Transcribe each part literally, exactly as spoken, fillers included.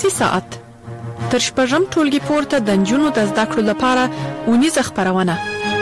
خصوصي ساعت تر شپږم ټولګي پورته د نجونو د زده کړو لپاره اونیزه خپرونه.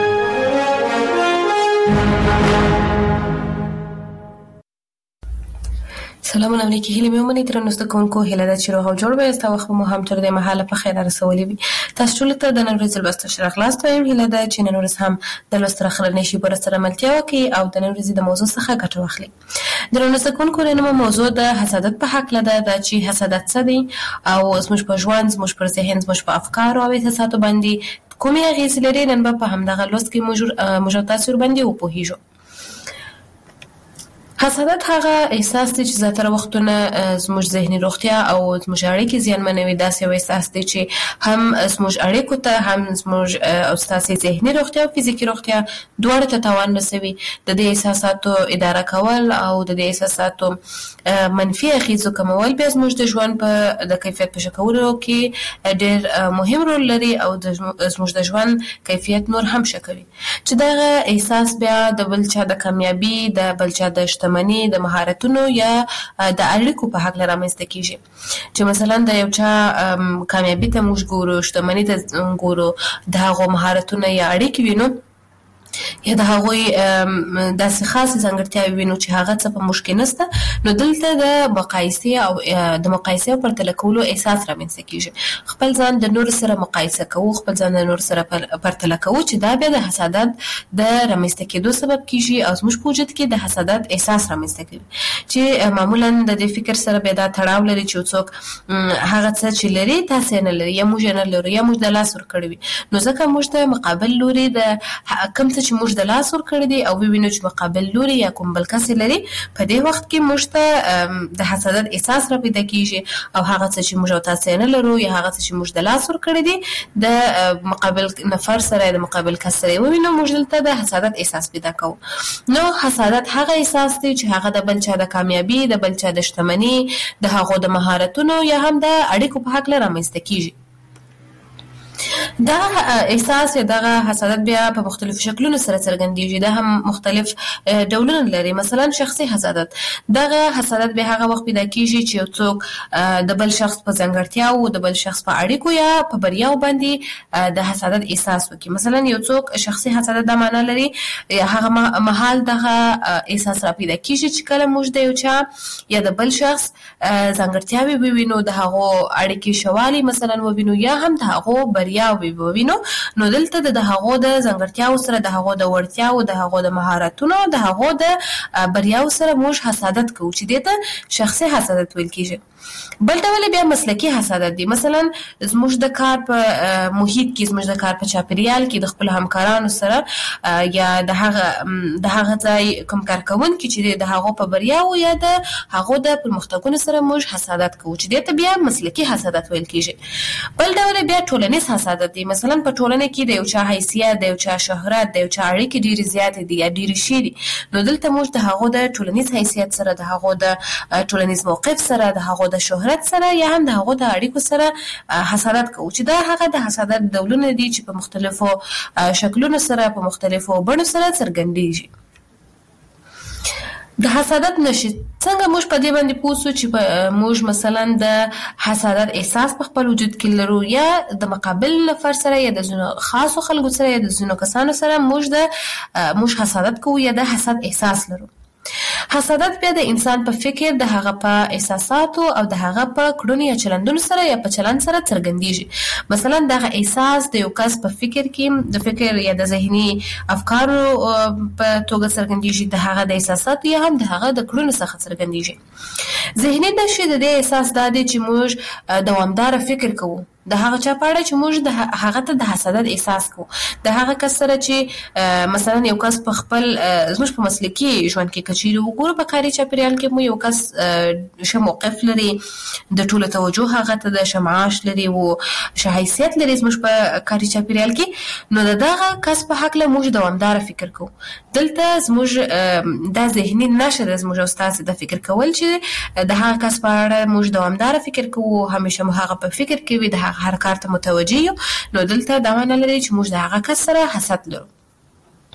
سلامونه علیکم. هیله مې ومني تر نو ستکونکو هیله ده چې روغ او جوړ به تاسو وخت مو هم تر دې مهاله په خیر رسولي وي. تاسو ټول ته د نن ورځې لوست شرح لاس ته هیله ده چې نن ورځ هم د لوست راخلنې شي پر سره ملتیا وکي او د نن ورځې د موضوع څخه ګټه واخلي. د نن ستکونکو نن موضوع د حسادت په حق لده د چې حسادت څه دی او زموږ په ژوند زموږ پر ذهن زموږ په افکار او احساساتو باندې کومې اغیزې لري. نن به په همدغه لوست کې موږ موږ تاسو باندې وپوهیږو. حسادت هغه احساس دی چې زیاتره وختونه زموږ ذهني روغتیا او زموږ اړیکې زیانمنوي. داسې یو احساس دی چې هم زموږ اړیکو ته هم زموږ او ستاسې ذهني روغتیا او فزیکي روغتیا دواړو ته تاوان رسوي. د دې احساساتو اداره کول او د دې احساساتو منفي اغیزو کمول بیا زموږ د ژوند په د کیفیت په ښه کولو کې ډېر مهم رول لري او د زموږ د ژوند کیفیت نور هم ښه کوي. چې دغه احساس بیا د بل چا د کامیابي د بل چا د شتمنۍ د مهارتونو یا د اړیکو په حق رامنځته کیږي. چې مثلا د یو چا کامیابي ته موږ ګورو، شتمنۍ ته ګورو، د هغو مهارتونه یا اړیکې وینو یا د هغوی داسې خاصې ځانګړتیاوې وینو چې هغه څه په موږ کې نشته، نو دلته د مقایسې او د مقایسې او پرتله کولو احساس رامنځته کیږي. خپل ځان د نورو سره مقایسه کوو، خپل ځان د نورو سره پرتله کوو چې دا بیا د حسادت د رامنځته کېدو سبب کیږي او زموږ په وجود کې د حسادت احساس رامنځته کوي. چې معمولا د دې فکر سره بیا دا تړاو لري چې څوک هغه څه چې لري تاسو نه لري یا موږ نه لرو یا موږ د لاس ورکړی وي، نو ځکه موږ ته مقابل لوري د کوم څه چې موږ د لاس ورکړی دی او وینو چې مقابل لوري یا کوم بل کس لري، په دې وخت کې موږ ته د حسادت احساس را پیدا کیږي او هغه څه چې موږ تاسو نه لرو یا هغه څه چې موږ د لاس ورکړی دی د مقابل نفر سره د مقابل کس سره وینو، موږ دلته د حسادت احساس پیدا کوو. نو حسادت هغه احساس دی چې هغه د بل چا د کامیابی، د بل چا د شتمنۍ، د هغو د مهارتونو یا هم د اړیکو په حق رامنځته کیږي. دا احساس یا دغه حسادت بیا په مختلفو شکلونو سره څرګندېږي. دا هم مختلف ډولونه لري. مثلا شخصي حسادت، دغه حسادت به هغه وخت پیدا کیږي چې یو څوک د بل شخص په ځانګړتیاو، د بل شخص په اړیکو یا په بریاو باندې د حسادت احساس وکړي. مثلا یو څوک شخصي حسادت دا معنی لري هغه مهال دغه احساس را پیدا کیږي چې کله موږ د یو چا یا د بل شخص ځانګړتیاوې ووینو، د هغو اړیکې شوالي مثلا ووینو یا هم د هغو بریا ووینو، نو دلته د هغو د ځانګړتیاو سره، د هغو د وړتیاو، د هغو د مهارتونو، د هغو د بریاو سره موږ حسادت کوو چې دې ته شخصي حسادت ویل کیږي. بل ډول بیا مسلکي حسادت دی. مثلا زموږ د کار په محیط کې، زموږ د کار په چاپیریال کې د خپل همکارانو سره یا د هغه د هغه ځای کوم کارکوونکي چې د هغو په بریاو یا د هغو د پرمختګونو سره موږ حسادت کوو چې دې ته بیا مسلکي حسادت ویل کیږي. بل ډول بیا ټولنیز حسادت دی. مثلا په ټولنه کې د یو چا حیثیت، د یو چا شهرت، د یو چا اړیکې ډېرې زیاتې دي یا ډېرې شي دي، نو دلته موږ د هغو د ټولنیز حیثیت سره، د هغو د ټولنیز موقف سره، د هغو د شهرت سره یا هم د هغو د اړیکو سره حسادت کوو چې دا هغه د حسادت ډولونه دي چې په مختلفو شکلونو سره، په مختلفو بڼو سره څرګندېږي. د حسادت نشي څنګه موږ په دې باندې پوه سو چې موږ مثلا د حسادت احساس په خپل وجود کې لرو یا د مقابل نفر سره یا د ځینو خاصو خلکو سره یا د ځینو کسانو سره موږ د موږ حسادت کوو یا د حسد احساس لرو. حسادت بیا د انسان په فکر، د هغه په احساساتو او د هغه په کړنو یا چلندونو سره یا په چلند سره څرګندېږي. مثلا دغه احساس د یو کس په فکر کې د فکر یا د ذهني افکارو په توګه څرګندېږي، د هغه د احساساتو یا هم د هغه د کړنو څخه څرګندېږي. ذهني نشي د دې احساس دا دی چې موږ دوامدار فکر کوو د هغه چا په اړه چې موږ د هغه ته د حسادت احساس کوو، د هغه کس سره چې مثلا یو کس په خپل زموږ په مسلکي ژوند کې کچېرې وګورو، په کاري چاپیریال کې مو یو کس ښه موقف لري، د ټولو توجه هغه ته د ښه معاش لري او ښه حیثیت لري زموږ په کاري چاپیریال کې، نو د دغه کس په هکله موږ دوامداره فکر کوو. دلته زموږ دا ذهني نشه ده زموږ او ستاسې د فکر کول چې د هغه کس په اړه موږ دوامداره فکر کوو، همیشه مو هغه په فکر کې وي، د هر کار ته متوجه یو، نو دلته دا معنی لري چې موږ د هغه کس سره حسد لرو.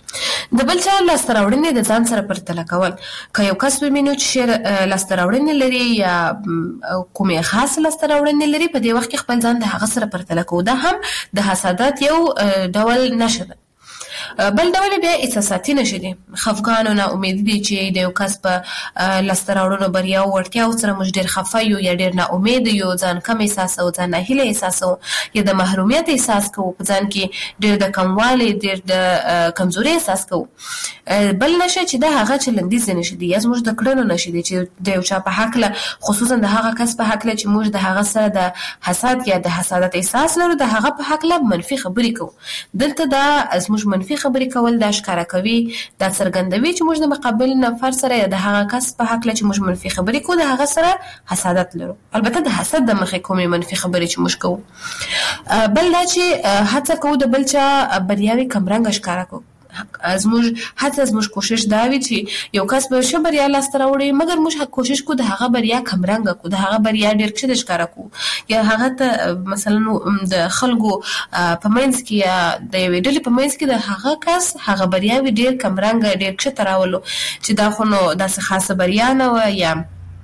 د بل چا لاسته راوړنې د ځان سره پرتله کول. که یو کس ووینو چې لاسته راوړنې لري یا کومې خاص لاسته راوړنې لري، په دې وخت کې خپل ځان د هغه سره پرتله کوو. دا هم د حسادت یو ډول نښه ده. بل ډول بیا احساساتي نښې دي. خفګان او ناامیدي دي چې د یو کس په لاسته راوړنو، بریاو، وړتیاو سره موږ ډېر خفه یو یا ډېر ناامید یو، ځان کم احساسوو، ځان ناهیلی احساسوو، یا د محرومیت احساس کوو، په ځان کې ډېر د کموالي، ډېر د کمزوري احساس کوو. بل نښه چې دا هغه چلندیزې نښې دي یا زموږ د کړنو نښې دي چې د یو چا په هکله، خصوصا د هغه کس په هکله چې موږ د هغه سره د حسد یا د حسادت احساس لرو، د هغه په هکله منفي خبرې کوو. دلته دا زموږ منفي خبرې کول دا ښکاره کوي، دا څرګندوي چې موږ د مقابل نفر سره یا د هغه کس په هکله چې موږ منفي خبرې کوو، د هغه سره حسادت لرو. البته د حسد د مخې کومې منفي خبرې چې موږ کوو. بل دا چې هڅه کوو د بل چا بریاوې کمرنګه ښکاره کوو. زموږ هڅه، زموږ کوشش دا وي چې یو کس به ښه بریا لاسته راوړي، مګر موږ کوشش کوو د هغه بریا کمرنګه کوو، د هغه بریا ډېر کښته ښکاره کوو، یا هغه ته مثلا د خلکو په منځ کې یا د یوې ډلې په منځ کې د هغه کس هغه بریاوې ډېر کمرنګه، ډېر کښته راولو چې دا خو نو داسې خاصه بریا نه وه، یا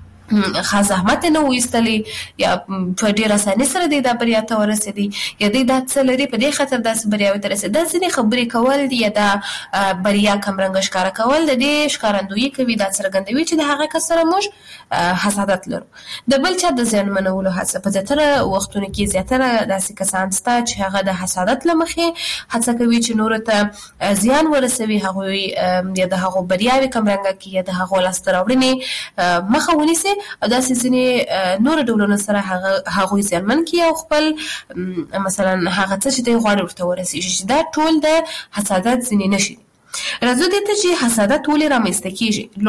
خاص زحمت نه و ایستلی، یا په ډېر اسانۍ سره دی دا بریا ته ورسېدی، یا دی دا څه لري په دې خاطر داسې بریاوې ته رسېدی. دا ځینې خبرې کول دي یا دا بریا کمرنګه ښکاره کول د دې ښکارندویي کوي، دا څرګندوي چې د هغه کس سره موږ حسادت لرو. د بل چا د زیانمنولو هڅه، په زیاتره وختونو کې زیاتره داسې کسان شته چې هغه د حسادت له مخې هڅه کوي چې نورو ته زیان ورسوي، هغوی یا د هغو بریاوې کمرنګه کړي یا د هغو لاسته راوړنې مخه ونیسي، او داسې ځینې نور ډولونو سره هغوی زیانمن کړي او خپل مثلا هغه څه چې دی غواړي ورته ورسېږي. دا ټول د حسادت ځینې نښې دي. راځو دې ته چې حسادت ولې رامنځته کېږي.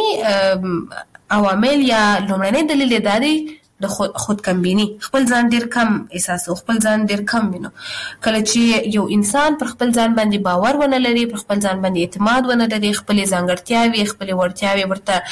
لومړنی عوامل یا لومړنی دلیل یې دا دی د خود خودکمبیني. خپل ځان ډېر کم احساسوو، خپل ځان ډېر کم وینو. کله چې یو انسان پر خپل ځان باندې باور ونه لري، پر خپل ځان باندې اعتماد ونه لري، خپلې ځانګړتیاوې، خپلې وړتیاوې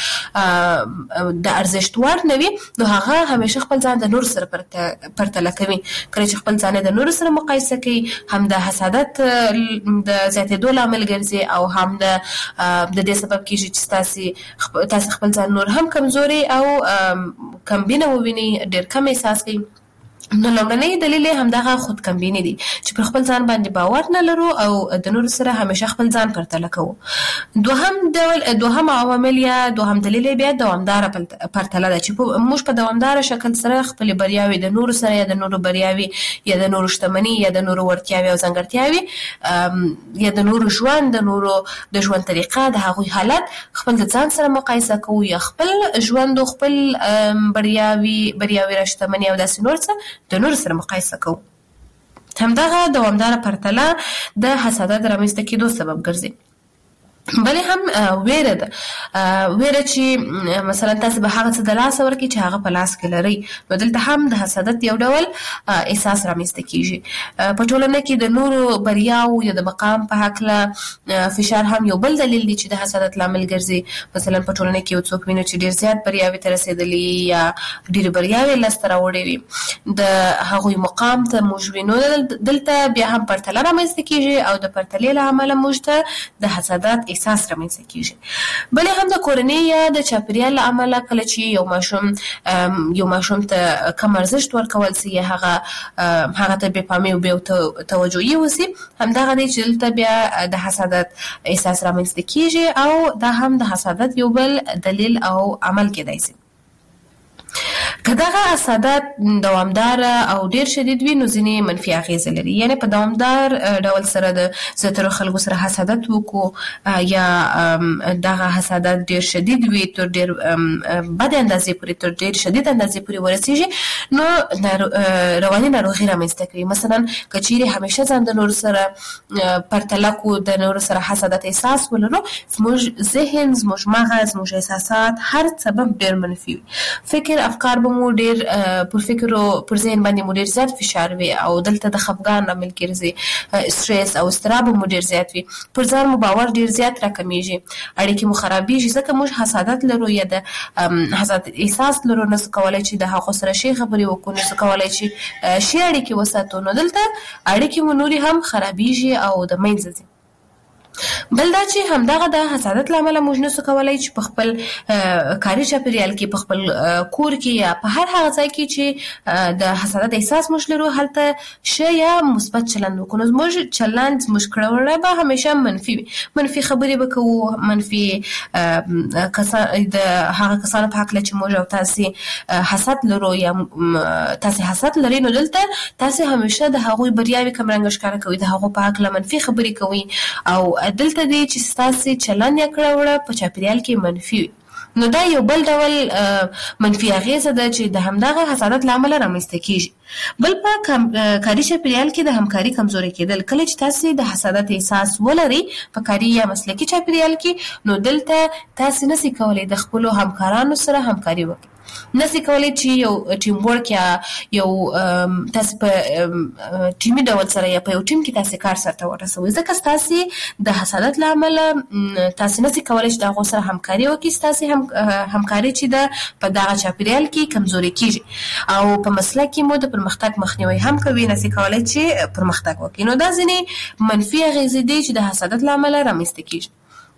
ورته د ارزښت وړ نه وي، نو هغه همیشه خپل ځان د نورو سره پرتله کوي. کله چې خپل ځان د نورو سره مقایسه کوي، هم د حسادت د زیاتېدو لامل ګرځي او هم د د دې سبب کېږي چې تاسې تاسې خپل ځان نور هم کمزوري او کمبینه ووینئ، ډېر کم احساس کوي. نو لومړنی دلیل یې همدغه خودکمبیني دي چې پر خپل ځان باندې باور نه لرو او د نورو سره همیشه خپل ځان پرتله کوو. دوهم ډول دوهم عوامل یا دوهم دلیل یې بیا دوامداره پرتله ده چې موږ په دوامداره شکل سره خپلې بریاوې د نورو سره یا د نورو بریاوې یا د نورو شتمني یا د نورو وړتیاوې او ځانګړتیاوې یا د نورو ژوند، د نورو د ژوند طریقه، د هغوی حالت خپل د ځان سره مقایسه کوو، یا خپل ژوند او خپل بریاوې بریاوې را شتمني او داسې نور څه د نورو سره مقایسه کوو. همدغه دوامداره پرتله د حسادت رامنځته کېدو سبب ګرځي. بلې هم ویره ده، ویره چې مثلا تاسو به هغه څه د لاسه ورکړئ چې هغه په لاس کې لرئ، نو دلته هم د حسادت یو ډول احساس رامنځته کېږي. په ټولنه کې د نورو بریاو یا د مقام په هکله فشار هم یو بل دلیل دی چې د حسادت لامل ګرځي. مثلا په ټولنه کې یو څوک وینو چې ډېر زیات بریاوې ته رسېدلي یا ډېرې بریاوې لاسته راوړې وي، د هغوی مقام ته موږ وینو، دلته بیا هم پرتله رامنځته کېږي او د پرتلې له امله موږ ته د حسادت احساس رامنځته کېږي. بلې هم د کورنۍ یا د چاپېریال له امله کله چې یو ماشوم یو ماشوم ته کم ارزښت ورکول سي یا هغه هغه ته بې پامي او بې توجهي وسي، همدغه دی چې دلته بیا د حسادت احساس رامنځته کېږي او دا هم د حسادت یو بل دلیل او عمل کېدای سي. که دغه حسادت دوامداره او ډیر شدید وي، نو ځینې منفي اغېزې لري. یعنې په دوامدار ډول سره د زیاترو خلکو سره حسادت وکړو یا دغه حسادت ډیر شدید وي، تر ډیر بد اندازې پورې، تر ډیر شدید اندازې پورې ورسېږي، نو رواني ناروغي رامنځته کوي. مثلا که چیرې همیشه ځان د نورو سره پرتله کړو، د نورو سره حسادت احساس ولرو، زموږ ذهن، زموږ مغز، زموږ احساسات هر څه به ډیر منفي وي. فکر افکار به مو ډیر پر فکر او پر ذهن باندې مو ډیر زیات فشار وي او دلته د خفګان لامل ګرځي، سټریس او اضطراب مو ډیر زیات وي، پر ځان مو باور ډیر زیات راکمیږي، اړیکې مو خرابېږي. ځکه موږ حسادت لرو یا د حسادت احساس لرو، نو څه کولی چې د هغو سره ښې خبرې وکړو، نو څه کولی چې ښې اړیکې وساتو، نو دلته اړیکې مو نورې هم خرابېږي او د منځه ځي. بل دا چې همدغه د حسادت له امله موږ نشو کولی چې په خپل کاري چاپیریال کې، په خپل کور کې یا په هر هغه ځای کې چې د حسادت احساس موږ لرو هلته ښه یا مثبت چلند وکړو. نو زموږ چلند، زموږ کړه به همیشه منفي وي. منفي خبرې به کوو، منفي کسان د هغه کسانو په هکله چې موږ او تاسې حسد لرو یا تاسې حسد لرئ، نو دلته تاسې همیشه د هغوی بریاوې کمرنګه ښکاره کوئ، د هغو په هکله منفي خبرې کوئ او دلته دی چې ستاسې چلند یا کړه وړه په چاپیریال کې منفي وي. نو دا یو بل ډول منفي اغیزه ده چې د همدغه حسادت له امله رامنځته کیږي. بل په کاري چاپیریال کې د همکاري کمزوري کېدل. کله چې تاسې د حسادت احساس ولرئ په کاري یا مسلکي چاپیریال کې، نو دلته تاسې نشئ کولی د خپلو همکارانو سره همکاري وکړئ، نشئ کولی چې یو ټیم ورک یا یو تاسې په ټیمي ډول سره یا په یو ټیم کې تاسې کار سرته ورسوئ، ځکه ستاسې د حسادت له امله تاسې نشئ کولی چې د هغو سره همکاري وکړئ. ستاسې هم همکاري چې ده په دغه چاپیریال کې کمزوري کېږي او په مسلک کې مو د پرمختګ مخنیوی هم کوي، نشئ کولی چې پرمختګ وکړئ. نو دا ځینې منفي اغېزې دي چې د حسادت له امله رامنځته کېږي.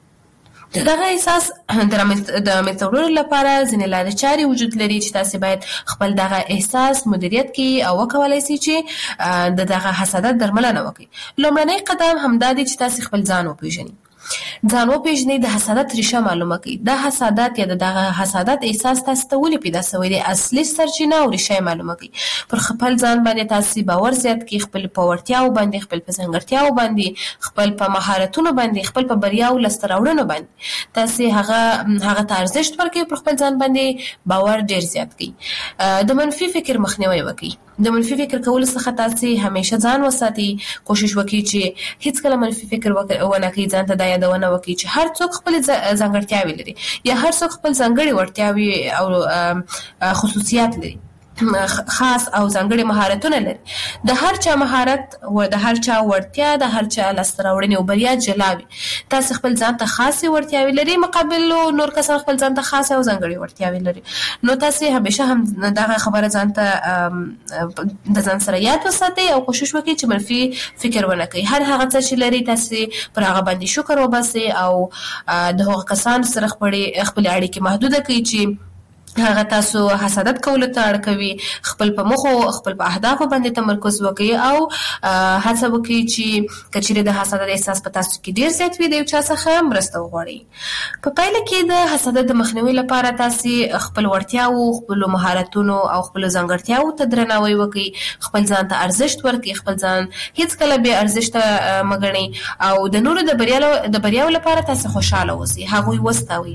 دغه احساس د منځته وړلو لپاره ځینې لارې چارې وجود لري چې تاسې باید خپل دغه احساس مدیریت کړئ او وکولی سئ چې د دغه حسادت درملنه وکړئ. لومړنی قدم همدا دی چې تاسې خپل ځان وپېژنئ. ځان وپېژنئ، د حسادت ریشه معلومه کړئ. دا حسادت یا د دغه حسادت احساس تاسې ته ولې پیدا شوی دی، اصلي سرچینه او ریشه یې معلومه کړئ. پر خپل ځان باندې تاسې باور زیات کړئ، خپل په وړتیاو باندې، خپل په ځانګړتیاو باندې، خپل په مهارتونو باندې، خپل په بریاو لاسته راوړنو باندې تاسې هغه هغه ته ارزښت ورکړئ. پر خپل ځان باندې باور ډېر زیات کړئ. د منفي فکر مخنیوی وکړئ. د منفي فکر کولو څخه تاسې همیشه ځان وساتئ. کوشش وکړئ چې هیڅکله منفي فکر ونه کړئ، ځان ته دا یادونه وکړئ چې هر څوک خپلې ځانګړتیاوې لري یا هر څوک خپل ځانګړې وړتیاوې او خصوصیات لري، خاص او ځانګړي مهارتونه لري. د هر چا مهارت او د هر چا وړتیا، د هر چا لاسته راوړنې او بریا جلا وي. تاسې خپل ځان ته خاصې وړتیاوې لري، مقابل نور کسان خپل ځان ته خاصې او ځانګړې وړتیاوې لري. نو تاسې همیشه هم دغه خبره ځان ته د ځان سره یاد وساتئ او کوشش وکړئ چې منفي فکر ونه کړئ. هر هغه څه چې لري تاسې پر هغه باندې شکر وباسئ او د هغو کسانو سره خپلې خپلې اړیکې محدوده کړئ چې هغه تاسو حسادت کولو ته اړ کوي. خپل په موخو، خپل په اهدافو باندې تمرکز وکړئ او هڅه وکړئ چې که چیرې د حسادت احساس په تاسو کې ډېر زیات وي، د یو چا څخه مرسته وغواړئ. په پایله کې د حسادت د مخنیوي لپاره تاسې خپل وړتیاو، خپلو مهارتونو او خپلو ځانګړتیاو ته درناوی وکړئ. خپل ځان ته ارزښت ورکړئ. خپل ځان هیڅکله بې ارزښته مه ګڼئ او د نورو د بریاو لپاره تاسې خوشحاله اوسئ. هغوی وستایئ،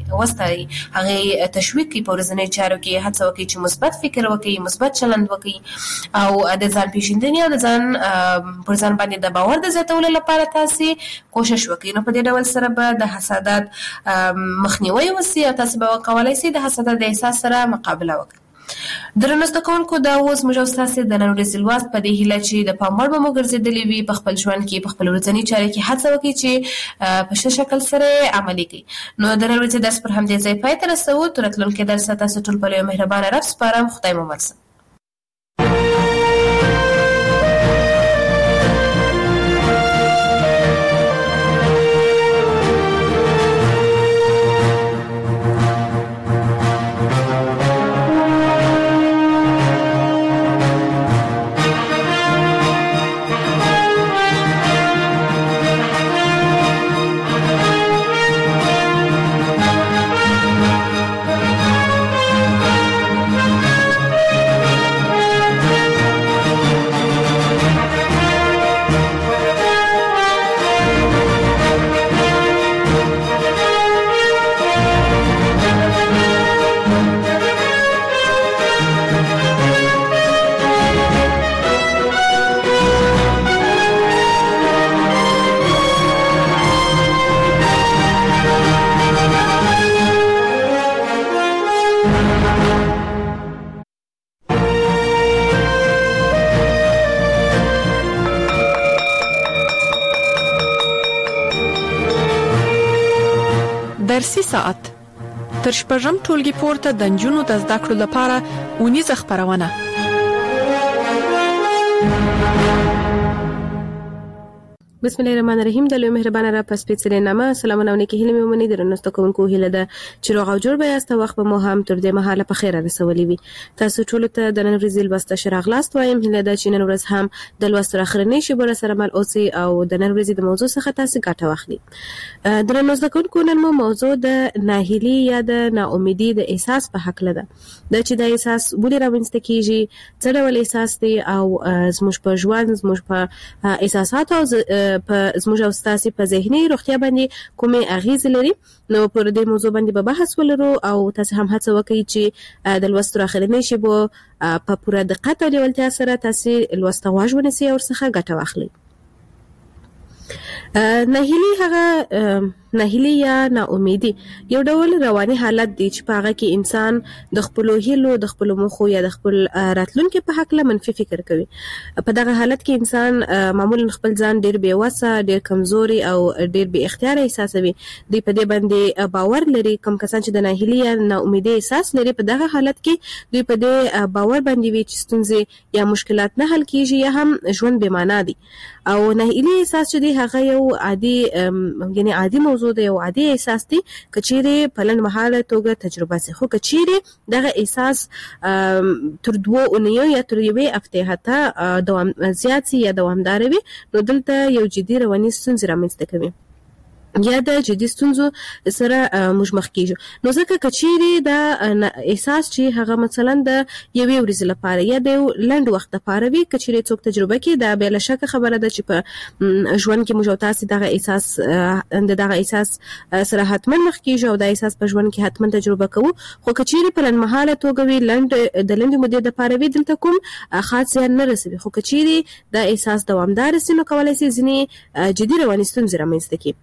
هغې تشویق کړئ. په ورځنیو چارو کې هڅه وکړئ چې مثبت فکر وکړئ، مثبت چلند وکړئ او د ځان پیژندنې او د ځان پر ځان باندې د باور د زیاتولو لپاره تاسې کوشش وکړئ. نو په دې ډول سره به د حسادت مخنیوی وسي او تاسې به وکولی سئ د حسادت د احساس سره مقابله وکړئ. درنو زده کوونکو، دا اوس موږ او ستاسې د نن ورځې لوست په دې هیله چې د پام وړ به مو ګرځېدلې وي. په خپل ژوند کې، په خپل ورځني چارې کې هڅه وکړئ چې په ښه شکل سره عملي کړئ. نو د نن ورځې درس پر همدې ځای پای ته رسوو. تر راتلونکي درسه تاسو ټول په یو مهربانه رب سپارم. خدای مو مل شه. درسي ساعت تر شپږم ټولګي پورته د نجونو د زده کړو لپاره اونیزه خپرونه. بسم الله الرحمن الرحیم. د لوی مهربانه را پس پیڅلې نامه سلامونه او نیکی هیله مې ومني درنو کوونکو هیله ده چې روغ او جوړ به یاست. وخت به مو هم تر دې مهاله په خیر رسولي وي. تاسو ټول ته د نن ورځې لوسته شراغلاست وایم. هیله ده چې نن ورځ هم د لوستو اخرنۍ شیبه سره مل اوسئ او د نن ورځې د موضوع څخه تاسو ګټه واخلئ. درنو کوونکو نن مو موضوع د ناهیلي یا د ناامیدي د احساس په حق لده. د چې د احساس ولې راوځي کیږي، څه ډول احساس دی او زموږ په ژوند زموږ په احساسات او په زموږ او ستاسو په ذهني روغتیا باندې کومه اغیز لري. نو پر دې موضوع باندې به بحث ولرو او تاسو هم هڅه وکړئ چې د لوستو اخرنۍ شیبو په پوره دقت او لیوالتیا سره تاسو لوسته غواړئ ونیسئ او څخه ګټه واخلئ. ناهیلي هغه ناهیلي یا ناامیدي یو ډول رواني حالت دی چې په هغه کې انسان د خپل هیلو د خپل مخو یا د خپل راتلونکو په حق له منفي فکر کوي. په دغه حالت کې انسان معمولا خپل ځان ډیر بې وسه، ډیر کمزوري او ډیر بې اختیار احساسوي. دی په دې باندې باور لري. کوم کسان چې د ناهیلي یا ناامیدي احساس لري په دغه حالت کې دوی په دې باور باندې وي چې ستونزې یا مشکلات نه حل کیږي یا هم ژوند بې معنا دي. او ناهیلي احساس چې دی هغه یو عادي یعنی عادي موضوع دی، یو عادي احساس دی کچېره په لنډ مهاله توګه تجربه سي. خو کچېره دغه احساس تر دوه اونیو یا تر یوې هفتې حتی دوام زیات سي یا دوامدار وي، نو دلته یو جدي رواني ستونزې رامنځته کوي یا د جدي ستونزو سره موږ مخ کیږو. نو ځکه کچېره د احساس چې هغه مثلا د یوې ورځې لپاره یا د لنډ وخت لپاره وي، کچېره څوک تجربه کوي دا به له شک خبره ده چې په ژوند کې موږ تاسو دغه احساس د دغه احساس سره حتما مخ کیږو او د احساس په ژوند کې حتما تجربه کوو. خو کچېره په لنډ مهاله توګه وي، لنډ د لنډ مودې لپاره وي، دلته کوم خاص زیان نه رسوي. خو کچېره د احساس دوامدار سي نو کولای شي ځینې جدي رواني ستونزې رامنځته کړي.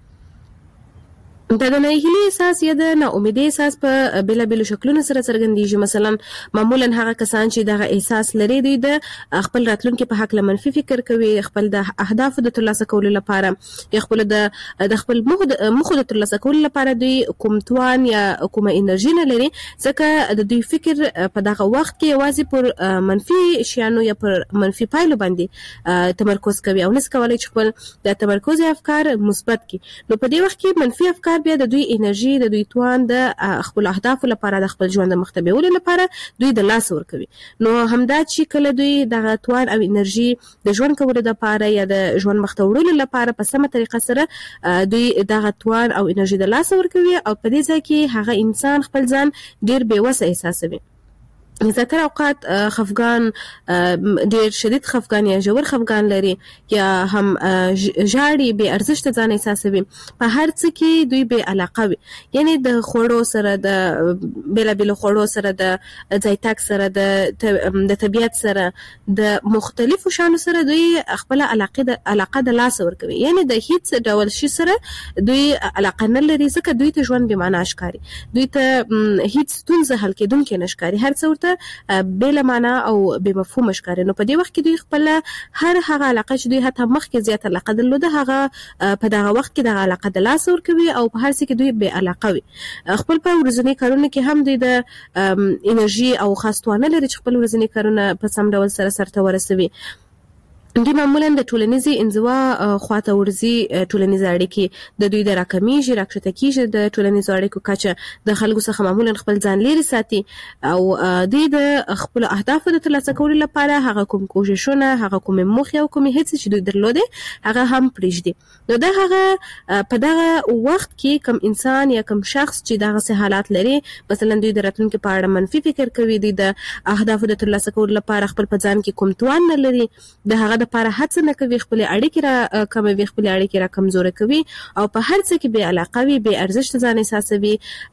دا د ناهیلي احساس یا د ناامیدۍ احساس په بیلابیلو شکلونو سره څرګندېږي. مثلا معمولا هغه کسان چې دغه احساس لري دوی د خپل راتلونکي په حق له منفي فکر کوي، خپل د اهدافو د ترلاسه کولو لپاره یا خپل د د خپل مخو د ترلاسه کولو لپاره دوی کوم توان یا کومه انرژي نه لري، ځکه د دوی فکر په دغه وخت کې یوازې پر منفي شیانو یا پر منفي پایلو باندې تمرکز کوي او نس کولای چې خپل د تمرکز افکار مثبت کړي. نو په دې وخت کې منفي افکار بیا د دوی انرژي د دوی توان د خپل اهداف لپاره د خپل ژوند مخ ته بیولو لپاره دوی د لاس ور کوي. نو همدا چې کله دوی د توان او انرژي د ژوند کولو لپاره یا د ژوند مخ ته وړلو لپاره په سمه طریقه سره دوی د توان او انرژي د لاس ور کوي او په دې ځای کې هغه انسان خپل ځان ډیر بې وسه احساسوي. ذکر اوقات خفقان ډیر شدید خفقان یا ژور خفقان لري یا هم ژاړي، بې ارزښت ځان احساسوي، په هر څه کې دوی بې علاقه وي. یعنی د خوړو سره، د بیلابیلو خوړو سره، د ځای تګ سره، د د طبیعت سره، د مختلفو شانو سره دوی خپل علاقه د علاقه د لاس ورکوي. یعنی د هیڅ ډول شي سره دوی علاقه نه لري، ځکه دوی ته ژوند بې معنا ښکاري، دوی ته هیڅ ستونزه حل کېدونکې نه ښکاري، هر څه ورته بلا معنا او بې مفهوم ښکاري. نو په دې وخت کې دوی خپل هر هغه علاقه چې دوی حتی مخکې زیات علاقه درلوده هغه په دغه وخت کې دغه علاقه د لاس ورکوي او په هر څه کې دوی بې علاقه وي. خپل په ورځني کارونو کې هم دوی د انرژي او خاص توان لري چې خپل ورځني کارونه په سم ډول سره سرته ورسوي. دوی معمولا د ټولنیزي انزوا خواته ورزي، ټولنیز اړیکې د دوی د راکمیږي، راکښته کیږي، د ټولنیزو اړیکو کچه د خلکو څخه معمولا خپل ځان لري ساتي او دوی د خپل اهدافو د ترلاسه کولو لپاره هغه کوم کوششونه، هغه کوم موخې او کوم هڅې چې دوی درلوده هغه هم پرېږدي. نو دا هغه په دغه وخت کې کوم انسان یا کوم شخص چې دغه سه حالات لري، مثلا دوی د راتلونکي په اړه منفي فکر کوي، دوی د اهدافو د ترلاسه کولو لپاره خپل په ځان کې کوم توان نه لري، د هغه لپاره هڅه نه کوي، خپل اړیکې را کموي، خپل اړیکې را کمزورې کوي او په هر څه کې بې علاقه وي، بې ارزښت ځان احساسوي،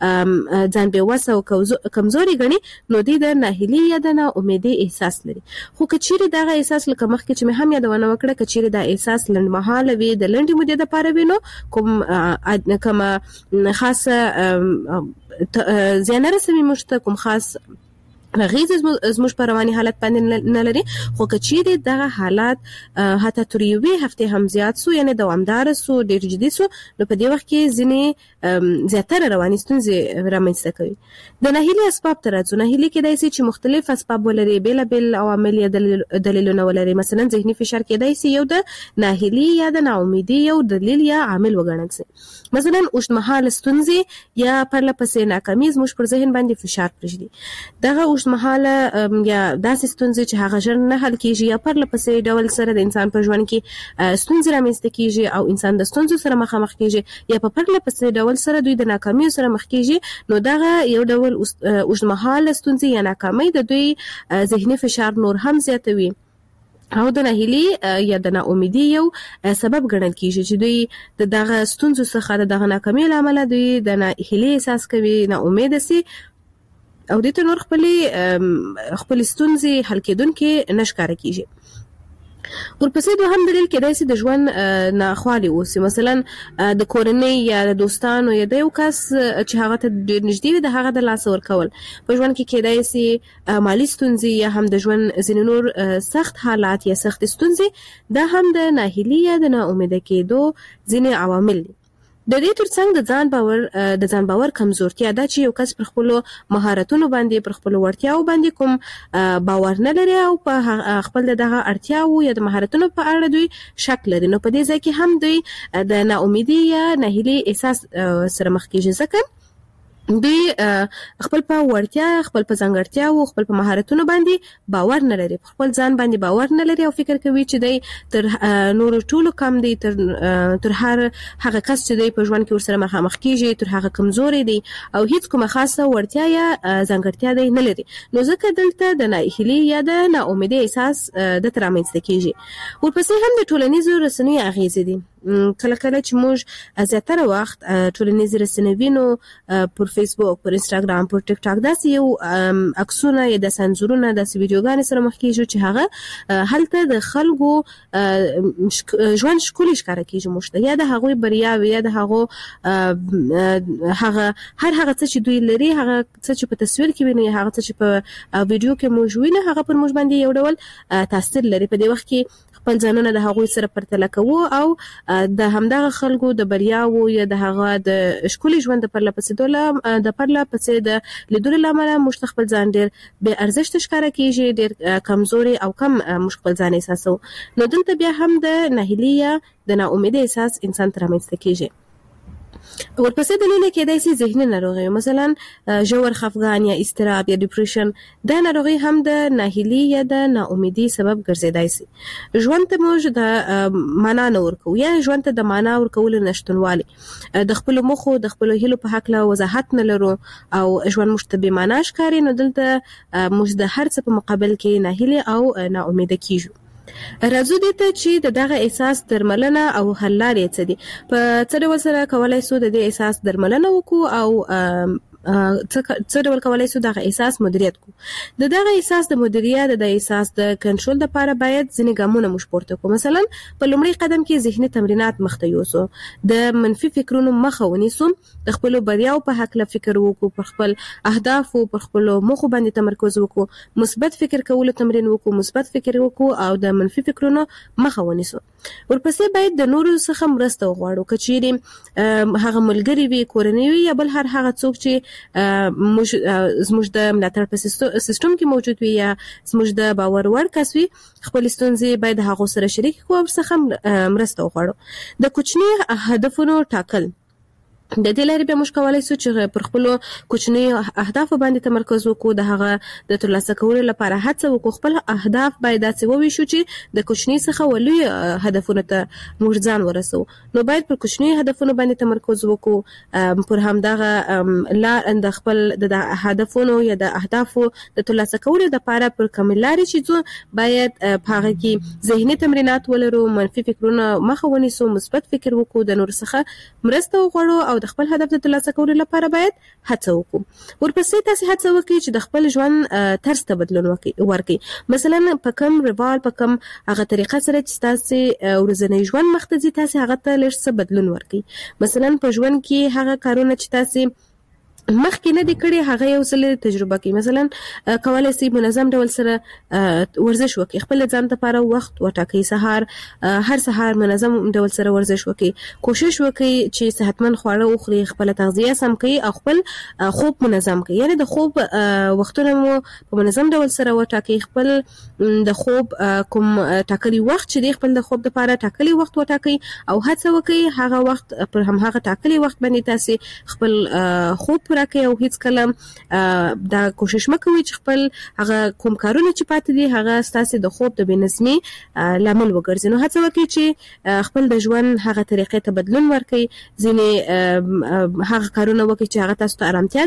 ځان بې وسه او کمزوري ګڼي. نو دوی د ناهیلي یا د ناامیدۍ احساس لري. خو که چیرې دغه احساس لکه مخکې چې مې هم یادونه وکړه، که چیرې دا احساس لنډمهاله وي، د لنډې مودې لپاره وي، نو کوم کومه خاصه زیان نه رسوي موږ ته، کوم خاص غیز زموږ په رواني حالت باندې نه لري، خو کچېرې دغه حالات حتی تر یوې هفتې هم زیات سو، یعنی دوامدار سو، ډېر جدي سو، نو په دې وخت کې ځینې زیاتره رواني ستونزې رامنځته کوي. د ناهیلي اسباب ته راځو. ناهیلي کېدای شي چې مختلف اسباب ولري، بېلابېل عوامل یا دلیلونه ولري. مثلا ذهني فشار کېدای شي یو د ناهیلي یا د ناامیدي یو دلیل یا عامل وګڼل شي. مثلا اوږدمهاله ستونزې یا پرله پسې ناکامي زموږ پر ذهن باندې فشار پرېږدي. دغه اوږدمهاله یا داسې ستونزې چې هغه ژر نه حل کېږي یا پرله پسې ډول سره د انسان په ژوند کې ستونزې رامنځته کېږي او انسان د ستونزو سره مخامخ کېږي یا په پرله پسې ډول سره دوی د ناکامیو سره مخ کېږي، نو دغه یو ډول اوږدمهاله ستونزې یا ناکامۍ د دوی ذهني فشار نور هم زیاتوي او د ناهیلي یا د ناامیدي یو سبب ګڼل کېږي چې دوی د دغه ستونزو څخه د دغه ناکامۍ له امله دوی د ناهیلي احساس کوي، ناامیده سي او دې ته نور خپلې خپلې ستونزې حل کېدونکې نه ښکاره کېږي. ورپسې دوهم دلیل کېدای شي د ژوند ناخوالې اوسي، مثلا د کورنۍ یا د دوستانو یا د یو کس چې هغه ته ډېر نږدې وي د هغه د لاسه ورکول. په ژوند کې کېدای شي مالي ستونزې یا هم د ژوند ځینې نور سخت حالات یا سخت ستونزې، دا هم د ناهیلي یا د ناامیده کېدو ځینې عوامل دي. د دې ترڅنګ د ځان باور د ځان باور کمزورتیا دا چې یو کس پر خپلو مهارتونو باندې پر خپلو وړتیاو باندې کوم باور نه لري او په خپل دغه اړتیاو یا د مهارتونو په اړه دوی شک لري، نو په دې ځای کې هم دوی د ناامیدي یا ناهیلي احساس سره مخ کېږي، ځکه دوی خپل په وړتیا، خپل په ځانګړتیا او خپل په مهارتونو باندې باور نه لري، خپل ځان باندې باور نه لري او فکر کوي چې دی تر نورو ټولو کم دی، تر تر هر هغه کس چې دی په ژوند کې ورسره مخامخ کېږي تر هغه کمزوري دی او هیڅ کومه خاصه وړتیا یا ځانګړتیا دی نه لري. نو ځکه دلته د ناهیلي یا د ناامیدۍ احساس د تر رامنځته کېږي. ورپسې هم د ټولنیزو رسنیو اغېزې دي. کله کله چې موږ زیاتره وخت ټولنیزې رسنۍ وینو، پر فیسبوک، پر انستاګرام، پر ټیک ټاک، داسې یو عکسونه یا د سنزورونه داسې ویډیوګانې سره مخ کېږو چې هغه هلته د خلکو ژوند ښکلي ښکاره کېږي موږ ته، یا د هغوی بریاوې یا د هغو هغه هر هغه څه چې دوی لري، هغه څه چې په تصویر کې وینو یا هغه څه چې په ویډیو کې موږ وینو، هغه پر موږ باندې یو ډول تاثیر لري. په دې وخت کې خپل ځانونه د هغوی سره پرتله کوو او د همدغه خلکو د بریاو یا د هغه د ښکلي ژوند د پرله پسې د پرله پسې د لیدلو له امله موږ ته خپل ځان ډېر بې ارزښته ښکاره کېږي، ډېر کمزوري او کم موږ خپل ځان احساسوو. نو دلته بیا هم د ناهیلي یا د ناامیدۍ احساس انسان ته رامنځته کېږي. ورپسې دلیل کېدای شي ذهني ناروغي، مثلا ژور خفګان یا اضطراب یا ډیپریشن. دا ناروغي هم د ناهیلي یا د ناامیدۍ سبب ګرځېدای شي. ژوند ته موږ د معنا نه ورکوو یا ژوند ته د معنا ورکولو نشتونوالی، د خپلو موخو د خپلو هیلو په هکله وضاحت نه لرو او ژوند موږ ته بې معنا ښکاري، نو دلته موږ د هر څه په مقابل کې ناهیلي او ناامیده کېږو. راځو دې ته چې د دغه احساس درملنه او حل لارې څه دي. په څه ډول سره کولی شو د دې احساس درملنه وکړو او څه ډول کولی شو دغه احساس مدیریت کړو. د دغه احساس د مدیریت د احساس د کنټرول لپاره باید ځینې ګامونه موږ پورته کړو. مثلا په لومړي قدم کې ذهني تمرینات مخ ته یوسو، د منفي فکرونو مخه ونیسو، د خپلو بریاو په هکله فکر وکړو، پر خپل اهدافو پر خپلو موخو باندې تمرکز وکړو، مثبت فکر کولو تمرین وکړو، مثبت فکر وکړو او د منفي فکرونو مخه ونیسو. ورپسې باید د نورو څخه مرسته وغواړو، که چیرې هغه ملګري وي، کورنۍ وي یا بل هر هغه څوک چې موږ زموږ د ملاتړ په سیستم کې موجود وي یا زموږ د باور وړ کس وي، خپل ستونزې باید هغو سره شریک کړو او ورڅخه مرسته وغواړو. د کوچني هدفونو ټاکل، د دې لارې بیا موږ کولی شو چې پر خپلو کوچنیو اهدافو باندې تمرکز وکړو، د هغه د ترلاسه کولو لپاره هڅه وکړو. خپل اهداف باید داسې وویشو چې د کوچني څخه ولوی هدفونو ته موږ ځان ورسوو. نو باید پر کوچني هدفونو باندې تمرکز وکړو، پر همدغه لار د خپل د هدفونو یا د اهدافو د ترلاسه کولو لپاره پر کومې لارې چې ځو باید په هغه کې ذهني تمرینات ولرو، منفي فکرونه مخه ونیسو، مثبت فکر وکړو، د نورو څخه مرسته وغواړو او د خپل هدف د ترلاسه کولو لپاره باید هڅه وکړو. ورپسې تاسو هڅه وکړئ چې د خپل ژوند طرز ته بدلون ورکړئ. مثلا په کوم روال، په کوم هغه طریقه سره چې تاسو ورځنی ژوند مخ ته ځي، تاسو هغه ته لږ څه بدلون ورکړئ. مثلا په ژوند کې هغه کارونه چې تاسو مخکې نه دی کړی هغه یو ځل تجربه کوي. مثلا کولای شي منظم ډول سره ورزش وکړي، خپل ځان لپاره وخت وټاکي، سهار هر سهار منظم ډول سره ورزش وکړي، کوشش وکړي چې صحتمند خواړه وخوري، خپل تغذیه سم کړي او خپل خوب منظم کړي. یعنی د خوب وختونه مو په منظم ډول سره وټاکي، خپل د خوب کوم ټاکلي وخت چې دی خپل د خوب لپاره ټاکلي وخت وټاکي او هڅه وکړي هغه وخت پر هم هغه ټاکلي وخت باندې تاسو خپل خوب پوره کوي او هیڅ کله دا کوشش مکوي چې خپل هغه کوم کارونه چې پاتې دي هغه ستاسو د خوب د بنظمي لامل وګرځي. نو هڅه وکړي چې خپل د ژوند هغه طریقې ته بدلون ورکړي، ځینې هغه کارونه وکړي چې هغه تاسو ته آرامتیا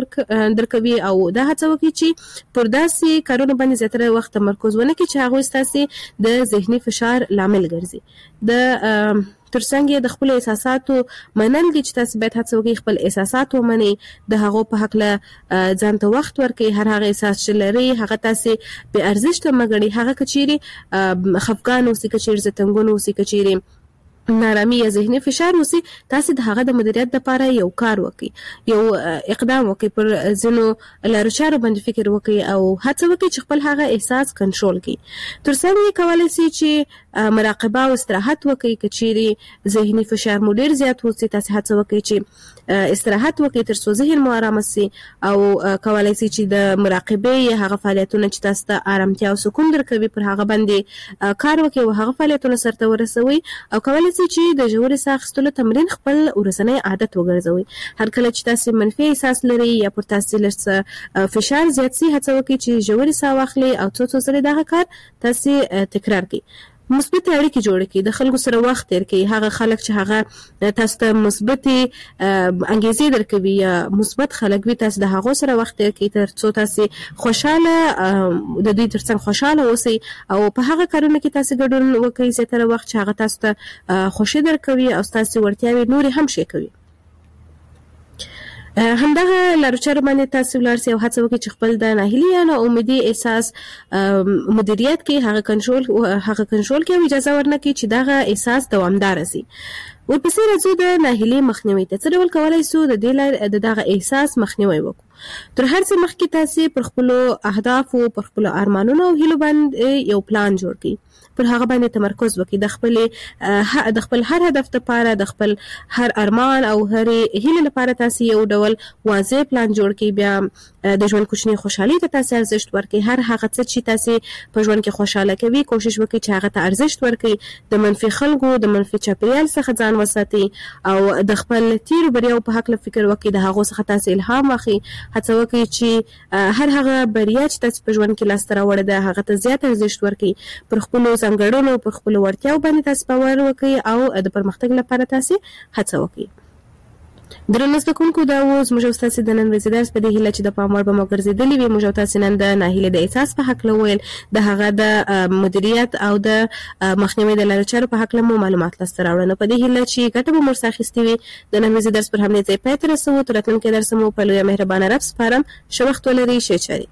درکوي او دا هڅه وکړي چې پر داسې کارونه باندې زیاتره وخت تمرکز ونه کړي چې هغه ستاسو د ذهني فشار لامل ګرځي. د ترڅنګ د خپل احساساتو منل دي چې تاسو باید هڅه وکړئ خپل احساسات ومنئ، د هغو په حق له ځان ته وخت ورکړئ، هر هغه احساس چې لري هغه تاسو به ارزښت مګړئ، هغه کچيري خفقان اوسې، کچيري زتنګون اوسې، کچيري نارامي یا ذهني فشار اوسي، تاسو د هغه د مدیریت لپاره یو کار وکړئ، یو اقدام وکړئ، پر ځینو لارو چارو باندې فکر وکړئ او هڅه وکړئ چې خپل هغه احساس کنټرول کړئ. ترڅنګ یې کولای شئ چې مراقبه او استراحت وکړئ. کچيري ذهني فشار مو ډیر زیات وسی، تاسو هڅه وکړئ چې استراحت وکړئ تر څو ذهن مو آرام شي او کولای شئ چې د مراقبه یا هغه فعالیتونه چې تاسو ته آرامتیا او سکون درکوي پر هغه باندې کار وکړئ او هغه فعالیتونه سرته ورسوي او کولای چې د ژورې ساه اخیستلو تمرین خپل ورځنی عادت وګرځوي. هر کله چې تاسو منفي احساس لري یا پر تاسو لږ فشار زیات سي، هڅه وکړئ چې ژورې ساه واخلئ او څو څو ځله دا کار تاسو تکرار کړئ. مثبت اړیکې جوړ کړئ، د خلکو سره وخت تیر کړئ، هغه خلک چې هغه تاسو ته مثبت انګیزې درکوي یا مثبت خلک وي، تاسو د هغو سره وخت تیر کړئ تر څو تاسو خوشاله د دوی ترڅنګ خوشاله اوسئ او په هغه کارونه کې تاسو ګډون وکړئ زیاتره وخت چې هغه تاسو ته خوشي درکوي او تاسو ورتیاوي نور هم شي کوي. همدغه لارو چارو باندې تاسو ولرسي او هڅه وکړئ چې خپل د ناهیلي یا ناامیدي احساس مدیریت کې هغه کنټرول هغه کنټرول کې اجازه ورنکړي چې دغه احساس دوامدار شي. ورپسې راځو د ناهیلي مخنیوي ته. څه ډول کولای شو د دې لارې د دغه احساس مخنیوي وکړو؟ تر هر څه مخکې تاسو پر خپل اهداف او پر خپل ارمانونو او هیلو باندې یو پلان جوړ کړئ، پر هغه باندې تمرکز وکړئ، د خپل د خپل هر هدف لپاره، د خپل هر ارمان او هر هیله لپاره تاسو یو ډول واضح پلان جوړ کړئ. بیا د ژوند کوچنی خوشحالي ته تاسو ارزښت ورکړئ، هر هغه څه چې تاسو په ژوند کې خوشاله کوي کوشش وکړئ چې هغه ته ارزښت ورکړئ، د منفي خلکو د منفي چاپیریال څخه ځان وساتئ او د خپل تیر بریاو په حق له فکر وکړئ، د هغه څخه تاسو الهام واخلئ، هڅه وکړئ چې هر هغه بریا چې تاسو په ژوند کې لاسته راوړئ ده هغه ته زیات ارزښت ورکړئ، پر خپل ځانګړنو پر خپل وړتیاو باندې تاسو باور وکړئ او د پرمختګ لپاره تاسو هڅه وکړئ. درنو زده کوونکو، دا و زموږ او ستاسو د نن ورځې درس. په دې هیله چې د پام وړ به مو ګرځېدلي وي. موږ او تاسو نن د ناهیلۍ د احساس په حق ویل، د هغه د مدیریت او د مخنیوي د لارو چارو په حق مو معلومات لاسته راوړل. نو په دې هیله چې ګټه به مو ورڅخه اخیستې وي. د نن ورځې درس پر همدې ځای پای ته رسوو. تر راتلونکي درس مو په لویه مهربانه رب سپارم. ښه وخت ولرئ. ښې چارې.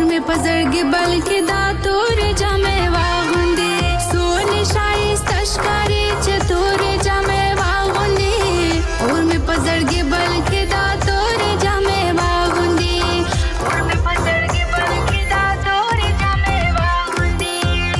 مې پزړګي بلکې دا تور جامې واغوندي سون شایسته ښکاري چې تور جامې واغوندي اور مې پزړګي بلکې دا تور جامې واغوندي اور مې پزړګي بلکې دا تور جامې واغوندي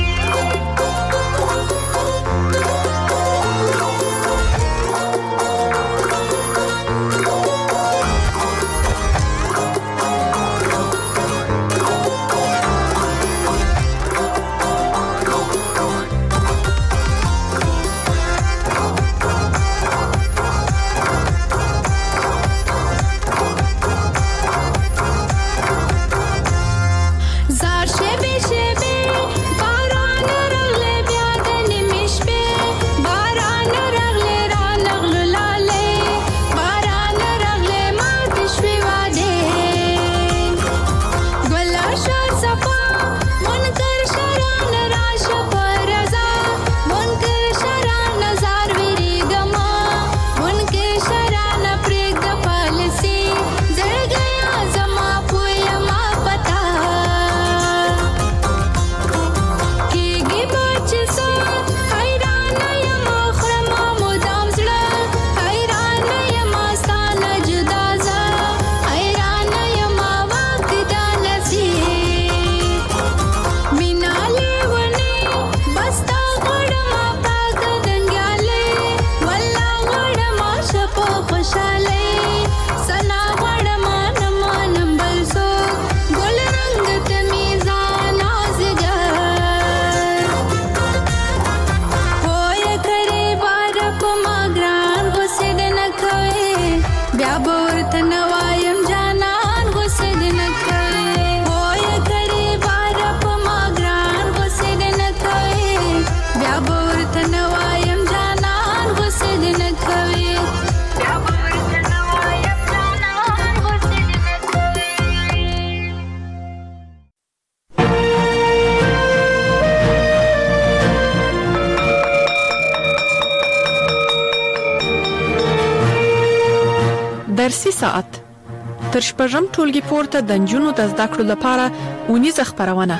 درسي ساعت تر شپږم ټولګي پورته د نجونو د زده کړو لپاره اونیزه خپرونه.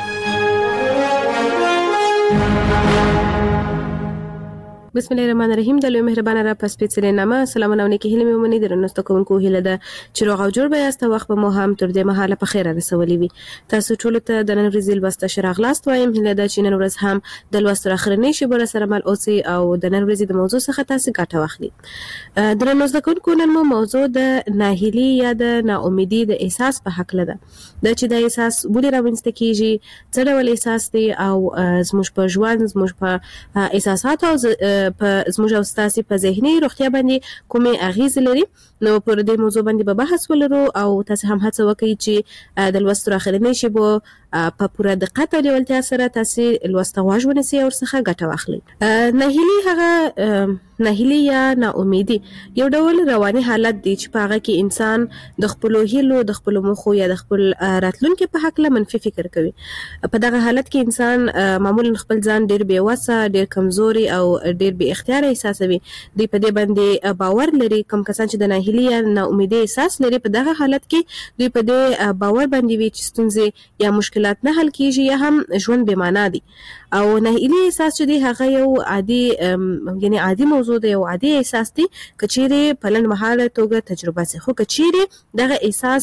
بسم الله الرحمن الرحیم. د لوی مهربانه را پس پیڅلې نامه سلامونه او نیکی هیله مې ومني درنوستو کوونکو هیله ده چې روغ او جوړ به یاست. وخت به مو هم تر دې مهاله په خیر رسولي وي. تاسو ټول ته د نن ورځې لوست شراغلاست وایم. هیله ده چې نن ورځ هم د لوست اخرنۍ شیبه سره مل اوسئ او د نن ورځې د موضوع څخه تاسو ګټه واخلئ. درنوستو کوونکو نن مو موضوع د ناهیلي یا د ناامیدي د احساس په حق لده. د چې د احساس ولې راوځته کیږي، څه ډول احساس دی او زموږ په ژوند زموږ په احساسات او په زموږ او ستاسو په ذهني روغتیا باندې کومه اغیز لري. نو پر دې موضوع باندې به بحث ولرو او تاسو هم هڅه وکړئ چې د لوست اخرنۍ شیبه په پوره دقت او لیوالتیا سره تاسو لوست غواړئ ونسئ او څخه ګټه واخلئ. ناهیلي هغه ناهیلي یا ناامیدي یو ډول رواني حالت دی چې په هغه کې انسان د خپل هیلو د خپل موخو یا د خپل راتلونکو په حق له منفي فکر کوي. په دغه حالت کې انسان معمولا خپل ځان ډیر بې وسه، ډیر کمزوري او ډیر بې اختیار احساسوي. دوی په دې باندې باور لري. کوم کسان چې د ناهیلي یا ناامیدي احساس لري په دغه حالت کې دوی په دې باور باندې وي چې ستونزې یا مشکلات نه حل کیږي یا هم ژوند بې معنا دی. او ناهیلي احساس چې دی هغه یو عادي یعنی عادي موضوع دی، یو عادي احساس دی کچېره په لنډ مهاله توګه تجربه سي. خو کچېره دغه احساس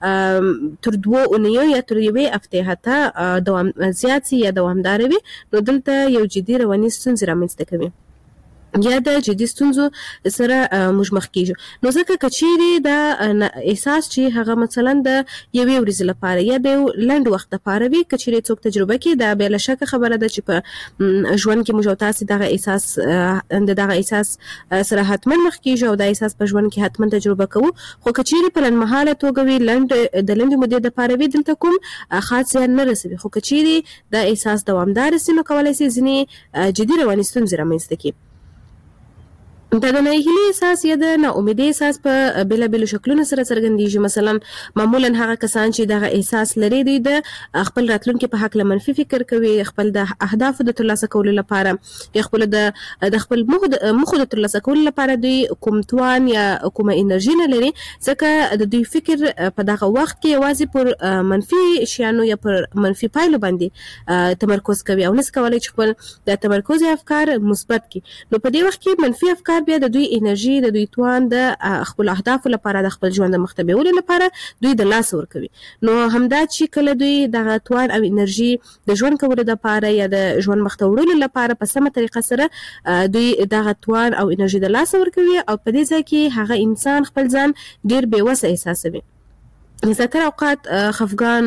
تر دوه اونیو یا تر یوې هفتې حتی دوام زیات سي یا دوامدار وي، نو دلته یو جدي رواني ستونزې رامنځته کوي یا د جدي ستونزو سره موږ مخ کیږو. نو ځکه کچېره دا احساس چې هغه مثلا د یوې ورځې لپاره یا د لنډ وخت لپاره وي، کچېره څوک تجربه کوي دا به له شک خبره ده چې په ژوند کې موږ تاسو دغه احساس دغه احساس سره حتما مخ کیږو او دا احساس په ژوند کې حتما تجربه کوو. خو کچېره په لنډ مهاله توګه وي، لنډ د لنډ مودې لپاره وي، دلته کوم خاص ځان نه رسوي. خو کچېره دا احساس دوامدار سي نو کولای شي ځینې جدي رواني ستونزې رامنځته کړي. دا د ناهیلي احساس یا د ناامیدۍ احساس په بېلابېلو شکلونو سره څرګندېږي. مثلا معمولا هغه کسان چې دغه احساس لري دوی د خپل راتلونکي په هکله منفي فکر کوي، خپل د اهدافو د ترلاسه کولو لپاره یا خپل د د خپل موخو د ترلاسه کولو لپاره دوی کوم توان یا کومه انرژي نه لري، ځکه د دوی فکر په دغه وخت کې یوازې پر منفي شیانو یا پر منفي پایلو باندې تمرکز کوي او نس کولی چې خپل د تمرکز افکار مثبت کړي. نو په دې وخت کې منفي افکار بیا د دوی انرژي د دوی توان د خپل اهدافو لپاره د خپل ژوند د مخته بیولو لپاره دوی د لاس ورکوي. نو همدا چې کله دوی دغه توان او انرژي د ژوند کولو لپاره یا د ژوند مخته وړلو لپاره په سمه طریقه سره دوی دغه توان او انرژي د لاس ورکوي او په دې ځای کې هغه انسان خپل ځان ډیر بېوسه احساسوي. زیاتره اوقات خفګان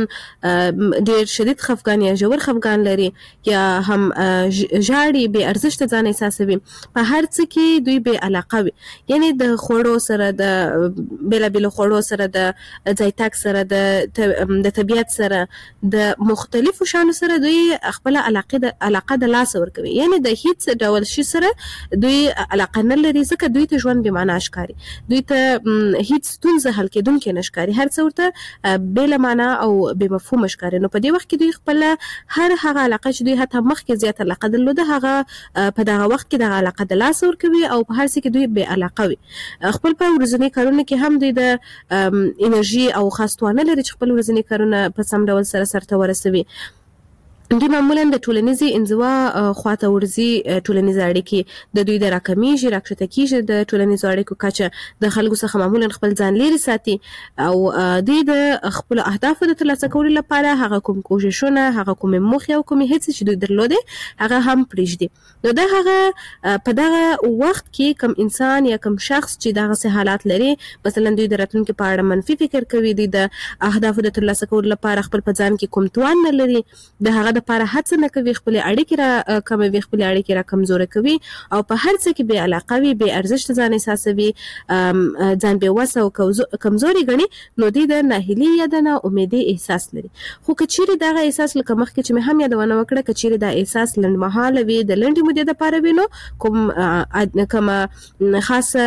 ډیر شدید خفګان یا ژور خفګان لري یا هم ژاړي، بې ارزښته ځان احساسوي، په هر څه کې دوی بې علاقه وي. یعنی د خوړو سره، د بېلابېلو خوړو سره، د ځای تګ سره، د طبیعت سره، د مختلفو شیانو سره دوی خپل علاقه د لاسه ورکوي. یعنی د هیڅ ډول شي سره دوی علاقه نه لري، ځکه دوی ته ژوند بې معنا ښکاري، دوی ته هیڅ ستونزه حل کېدونکې نه ښکاري، هر څه ورته بېله معنا او بې مفهومه ښکاري. نو په دې وخت کې دوی خپله هر هغه علاقه چې دوی حتی مخکې زیات علاقه درلوده هغه په دغه وخت کې دغه علاقه د لاسه ورکوي او په هر څه کې دوی بې علاقه وي. خپل په ورځني کارونو کې هم دوی د انرژي او خاص توان نه لري چې خپل ورځني کارونه په سم ډول سره سرته ورسوي. دوی معمولا د ټولنیزې انزوا خواته ورځي، ټولنیز اړیکې د دوی د راکمیږي، راکښته کیږي، د ټولنیزو اړیکو کچه د خلکو څخه معمولا خپل ځان لرې ساتي او دوی د خپل اهدافو د ترلاسه کولو لپاره هغه کوم کوششونه، هغه کوم موخې او کوم هڅې چې دوی درلودې هغه هم پرېږدي. نو دا هغه په دغه وخت کې کوم انسان یا کوم شخص چې دغه حالات لري، مثلا دوی د راتلونکي په اړه منفي فکر کوي، دوی د اهدافو د ترلاسه کولو لپاره خپل په ځان کې کوم توان نه لري، د هغه د لپاره هڅه نه کوي، خپل اړیکې را کموي، خپل اړیکې را کمزورې کوي او په هر څه کې بې علاقه وي، بې ارزښت ځان احساسوي، ځان بې وسه او کمزوري ګڼي، نو دوی د ناهیلي یا د ناامیدۍ احساس لري. خو که چیرې دغه احساس لکه مخکې چې مې هم یادونه وکړه، که چیرې دا احساس لنډمهاله وي، د لنډې مودې دپاره وي، نو کوم کومه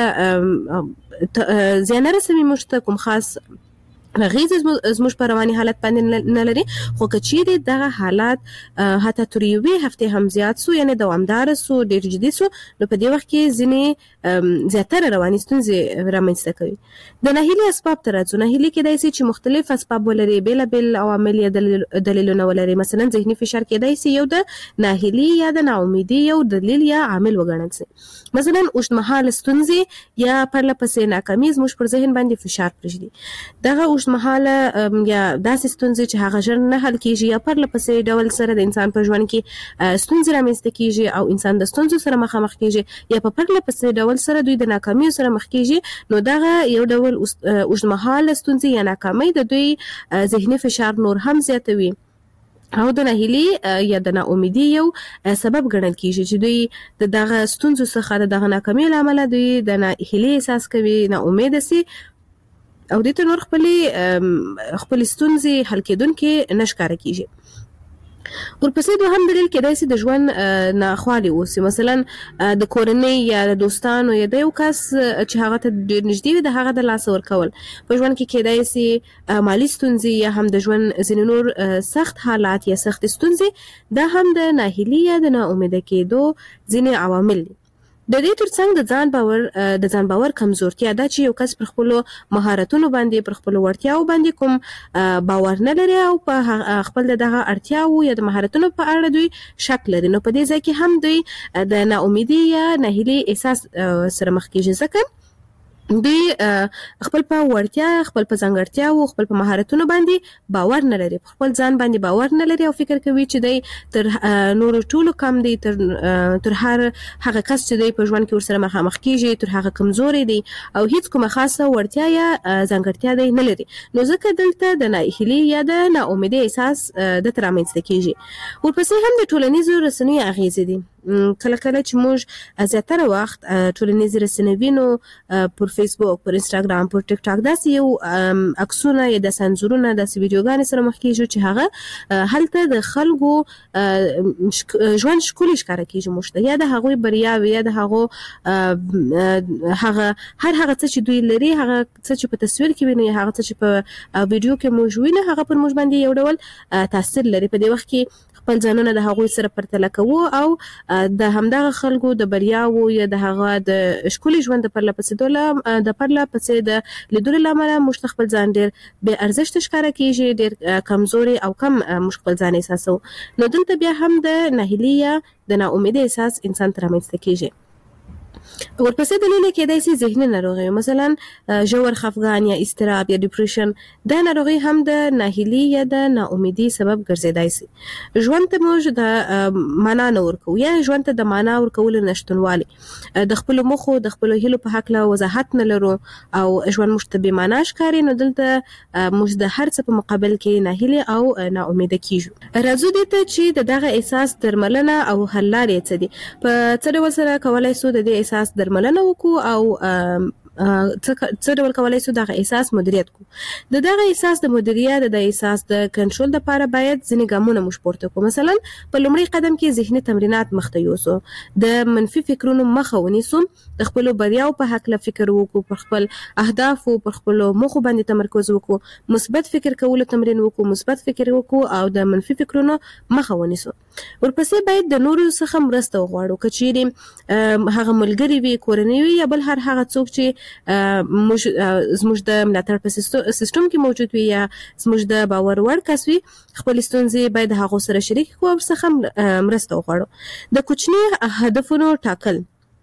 خاصه زیان نه رسوي موږ ته، کوم خاص غیز زموږ په رواني حالت باندې نه لري. خو که چیرې دغه حالات حتی تر یوې هفتې هم زیات سو، یعنې دوامداره سو، ډېر جدي سو، نو په دې وخت کې ځینې زیاتره رواني ستونزې رامنځته کوي. د ناهیلي اسباب ته راځو. ناهیلي کېدای سي چې مختلف اسباب ولري، بېلابېل عوامل یا دلیلونه ولري. مثلا ذهني فشار کېدای سي یو د ناهیلي یا د ناامیدۍ یو دلیل یا عامل وګڼل سي. مثلا اوږدمهاله ستونزې یا پرله پسې ناکامي زموږ پر ذهن باندې فشار پرېږدي. دغه اوږدمهاله یا داسې ستونزې چې هغه ژر نه حل کېږي یا پرله پسې ډول سره د انسان په ژوند کې ستونزې رامنځته کېږي او انسان د ستونزو سره مخامخ کېږي یا په پرله پسې ډول سره دوی د ناکامیو سره مخ کېږي، نو دغه یو ډول اوږدمهاله ستونزې یا ناکامۍ د دوی ذهني فشار نور هم زیاتوي او د ناهیلي یا د ناامیدۍ یو سبب ګڼل کېږي چې دوی د دغه ستونزو څخه د دغه ناکامیو له امله دوی د ناهیلي احساس کوي، ناامیده سي او دوی ته نور خپلې خپلې ستونزې حل کېدونکې نه ښکاره کېږي. ورپسې دوهم دلیل کېدای سي د ژوند ناخوالې اوسي. مثلا د کورنۍ یا د دوستانو یا د یو کس چې هغه ته ډېر نږدې وي د هغه د لاسه ورکول. په ژوند کې کېدای سي مالي ستونزې یا هم د ژوند ځینې نور سخت حالات یا سختې ستونزې، دا هم د ناهیلي یا د ناامیده کېدو ځینې عوامل دي. د دې ترڅنګ د ځان باور د ځان باور کمزورتیا دا چې یو کس پر خپلو مهارتونو باندې، پر خپلو وړتیاو باندې کوم باور نه لري او په خپل دغه اړتیاو یا د مهارتونو په اړه دوی شک لري، نو په دې ځای کې هم دوی د ناامیدۍ یا ناهیلي احساس سره مخ کېږي، ځکه دوی خپل په وړتیا، خپل په ځانګړتیاو، خپل په مهارتونو باندې باور نه لري، په خپل ځان باندې باور نه لري او فکر کوي چې دی تر نورو ټولو کم دی، تر تر هر هغه کس چې دی په ژوند کې ورسره مخامخ کېږي تر هغه کمزوری دی او هیڅ کومه خاصه وړتیا یا ځانګړتیا دی نه لري. نو ځکه دلته د ناهیلي یا د ناامیدۍ احساس دته رامنځته کېږي. ورپسې هم د ټولنیزو رسنیو اغېزې دي. کله کله چې موږ زیاتره وخت ټولنیزې رسنۍ وینو پر فیسبوک، پر انستاګرام، پر ټیک ټاک، داسې یو عکسونه یا د سنزورونه داسې ویډیوګانې سره مخ کېږو چې هغه هلته د خلکو ژوند ښکلي ښکاره کېږي موږ ته، یا د هغوی بریاوې، یا د هغو هغه هر هغه څه چې دوی لري، هغه څه چې په تصویر کې وینو، یا هغه څه چې په ویډیو کې موږ وینو، هغه پر موږ باندې یو ډول تاثیر لري. په دې وخت کې خپل ځانونه د هغوی سره پرتله کوو او د همدغه خلکو د بریاوو یا د هغه د ښکلي ژوند د پرله پسې د پرله پسې د لیدلو له امله موږ ته خپل ځان ډېر بې ارزښته ښکاره کېږي، ډېر کمزوري او کم موږ خپل ځان احساسوو. نو دلته بیا هم د ناهیلي یا د ناامیدۍ احساس انسان ته رامنځته کېږي. ورپسې دلیل کېدای شي ذهني ناروغي، مثلا ژور خفګان یا اضطراب یا ډیپریشن. دا ناروغي هم د ناهیلي یا د ناامیدۍ سبب ګرځیدای شي. ژوند ته موږ د معنا نه ورکوو یا ژوند ته د معنا ورکولو نشتونوالی، د خپلو موخو د خپلو هیلو په هکله وضاحت نه لرو او ژوند موږ ته بې معنا ښکاري. نو دلته موږ د هر څه په مقابل کې ناهیلي او ناامیده کیږو. راځو دې ته چې د دغه احساس درملنه او حل لارې څه دي، په څه ډول سره کولای شو د دې احساس درملنه وکړو او څه ډول کولای شو دغه احساس مدیریت کړو. د دغه احساس د مدیریت د احساس د کنټرول لپاره باید ځینې ګامونه موږ پورته کړو. مثلا په لومړي قدم کې ذهني تمرینات مخته یوسو، د منفي فکرونو مخه ونیسو، د خپلو بریاو په هکله فکر وکړو، پر خپل اهدافو پر خپلو موخو باندې تمرکز وکړو، مثبت فکر کولو تمرین وکړو، مثبت فکر وکړو او د منفي فکرونو مخه ونیسو. ورپسې باید د نورو څخه مرسته وغواړو، که چیرې هغه ملګري وي، کورنۍ وي، یا بل هر هغه څوک چې موږ زموږ د ملاتړ په سیستم کې موجود وي یا زموږ د باور وړ کس وي، خپل ستونزې باید د هغو سره شریک کړو او څخه مرسته وغواړو. د کوچني هدفونو ټاکل،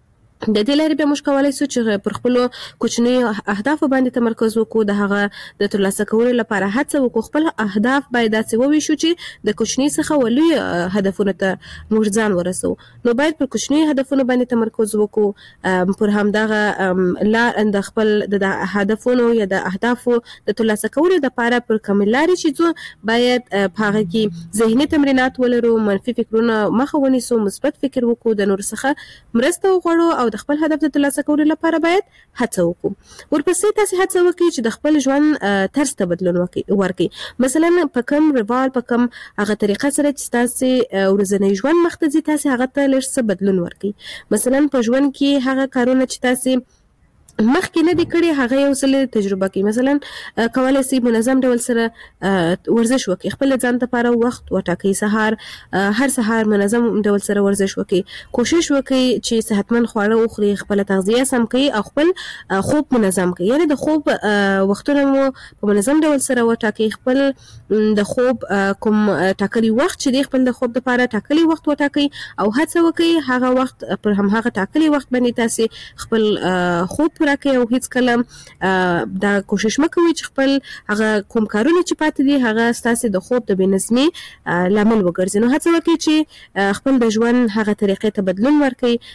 د دې لارې به موږ کولای شو چې پر خپلو کوچنیو اهدافو باندې تمرکز وکړو، د هغه د ترلاسه کولو لپاره هڅه وکړو. خپل اهداف باید داسې وویشو چې د کوچني څخه ولوی هدفونو ته موږ ځان ورسو. نو باید پر کوچني هدفونو باندې تمرکز وکړو، پر همدغه لار د خپل د هدفونو یا د اهدافو د ترلاسه کولو لپاره پر کومې لارې چې ځو باید په هغه کې ذهني تمرینات ولرو، منفي فکرونه مخه ونیسو، مثبت فکر وکړو، د نور څخه مرسته وغواړو او د خپل هدف د ترلاسه کولو لپاره باید هڅه وکړو. ورپسې تاسو هڅه وکړئ چې د خپل ژوند طرز ته بدلون ورکړئ. مثلا په کوم روال، په کوم هغه طریقه سره چې تاسو ورځنی ژوند مخ ته ځي، تاسو هغه ته لږ څه بدلون ورکړئ. مثلا په ژوند کې هغه کارونه چې تاسو مخکې نه دي کړي هغه یو څه تجربه کړئ. مثلا کولای شئ منظم ډول سره ورزش وکړئ، خپل ځان لپاره وخت وټاکئ، سهار هر سهار منظم ډول سره ورزش وکړئ، کوشش وکړئ چې صحتمند خواړه وخورئ، خپل تغذیه سم کړئ او خپل خوب منظم کړئ. یعنی د خوب وختونه مو په منظم ډول سره وټاکئ، خپل د خوب کوم ټاکلي وخت چې د خپل د خوب لپاره ټاکلي وخت وټاکئ او هڅه وکړئ هغه وخت پر هم هغه ټاکلي وخت باندې تاسو خپل خوب راکې او هیڅ کله دا کوشش مکوئ چې خپل هغه کوم کارونه چې پاتې دي هغه ستاسو د خوب د بېنظمي لامل وګرځي. نو هڅه وکړئ چې خپل د ژوند هغه طریقې ته بدلون ورکړئ،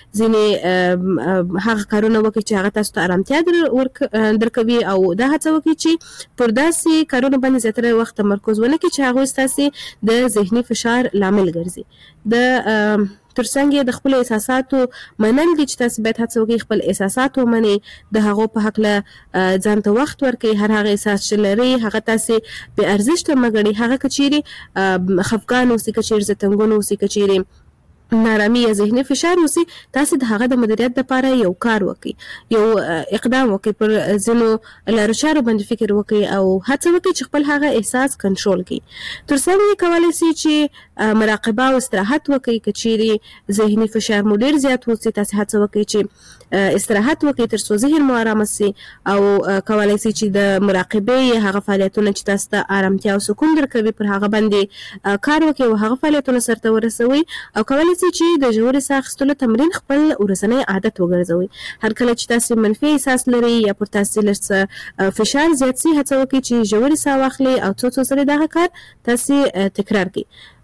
ځینې هغه کارونه وکړئ چې هغه تاسو ته ارامتیا درکوي او دا هڅه وکړئ چې پر داسې کارونه باندې زیاتره وخت تمرکز ونه کړئ چې هغوی ستاسو د ذهني فشار لامل ګرځي. د ترڅنګ د خپل احساساتو منل دي چې تاسو باید هڅه وکړئ خپل احساسات ومنئ، د هغو په هکله ځان ته وخت ورکړئ. هر هغه احساس چې لرئ هغه تاسو بې ارزښته مه ګڼئ، هغه که چیرې خفګان اوسي، که چیرې ستنګون اوسي، که چیرې نارامي یا ذهني فشار اوسي، تاسو د هغه د مدیریت لپاره یو کار وکړئ، یو اقدام وکړئ، پر ځینو لارو چارو باندې فکر وکړئ او هڅه وکړئ چې خپل هغه احساس کنټرول کړئ. ترڅنګ یې کولی شئ چې مراقبه او استراحت وکړئ. که چیرې ذهني فشار مو ډېر زیات اوسي، تاسو هڅه وکړئ چې استراحت وکړئ تر څو ذهن مو ارامه شي او کولی شئ چې د مراقبې یا هغه فعالیتونه چې تاسو ته ارامتیا او سکون درکوي پر هغه باندې کار وکړئ او هغه فعالیتونه سرته ورسوئ او کولی چې د ژورې ساه اخیستلو تمرین خپل ورځنی عادت وګرځوئ. هر کله چې تاسو منفي احساس لرئ یا پر تاسو لږ څه فشار زیات شي، هڅه وکړئ چې ژورې ساه واخلئ او څو څو ځلې دغه کار تاسو تکرار کړئ.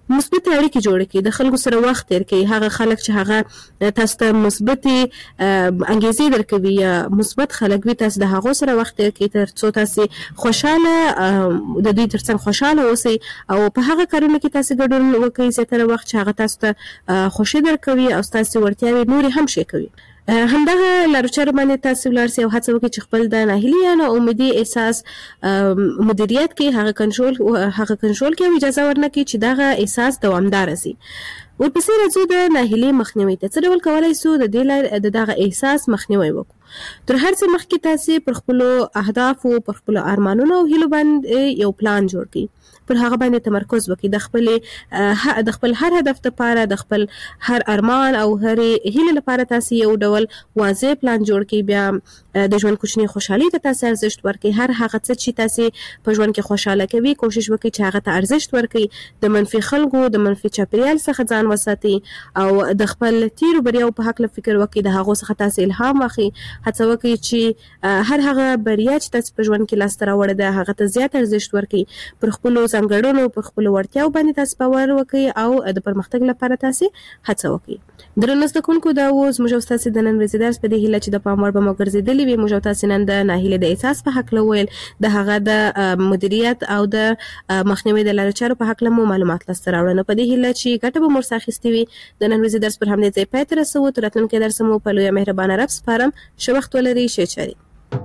مثبت اړیکې جوړ کړي، د خلکو سره وخت تیر کړي، هغه خلک چې هغه تاسو ته مثبت انګیزې درکوي یا مثبت خلک وي، تاسو د هغو سره وخت تیر کړي تر څو تاسو خوشاله د دوی ترڅنګ خوشاله اوسئ او په هغه کارونو کې تاسو ګډون وکړئ زیاتره وخت چې هغه تاسو ته خوشي درکوي او تاسو ورتیاوي نور هم شي کوي. همدغه لارچار باندې تاسو ولرسي او هڅه وکړئ چې خپل د ناهیلي یا ناامیدي احساس مدیریت کې هغه کنټرول هغه کنټرول کې اجازه ورنکړي چې دغه احساس دوامدار شي. ورپسې راځو د ناهیلي مخنیوي ته. څه ډول کولای شو د دې لارې د دغه احساس مخنیوي وکړو؟ تر هر څه مخکې تاسو پر خپل اهداف او پر خپل ارمانونو او هیلو باندې یو پلان جوړ کړئ، پر هغه باندې تمرکز وکړئ، د خپل د خپل هر هدف لپاره، د خپل هر ارمان او هر هیله لپاره تاسو یو ډول واضح پلان جوړ کړئ. بیا د ژوند کوچنی خوشحالي ته تاسو ارزښت ورکړئ، هر هغه څه چې تاسو په ژوند کې خوشاله کوي کوشش وکړئ چې هغه ته ارزښت ورکړئ، د منفي خلکو د منفي چاپیریال څخه ځان وساتئ او د خپل تیرو بریاو په حق فکر وکړئ، د هغو څخه تاسو الهام واخلئ، هڅه وکړئ چې هر هغه بریا چې تاسو په ژوند کې لاسته راوړئ ده هغه ته زیات ارزښت ورکړئ، پر خپل ځانګړنو پر خپل وړتیاو باندې تاسو باور وکړئ او د پرمختګ لپاره تاسو هڅه وکړئ. درنو زده کوونکو، دا و زموږ او ستاسو د نن ورځې درس په دې هیله چې د پام وړ به مو ګرځېدلي وي. موږ او تاسو نن د ناهیلۍ د احساس په هکله ویل، د هغه د مدیریت او د مخنیوي د لارو چارو په هکله مو معلومات لاسته راوړل. په دې هیله چې ګټه به مو ورڅخه اخیستې وي. د نن ورځې درس پر همدې ځای پای ته رسوو. تر راتلونکي درس مو په لویه مهربانه رب سپارم. ښه وخت ولرئ. ښه چارې.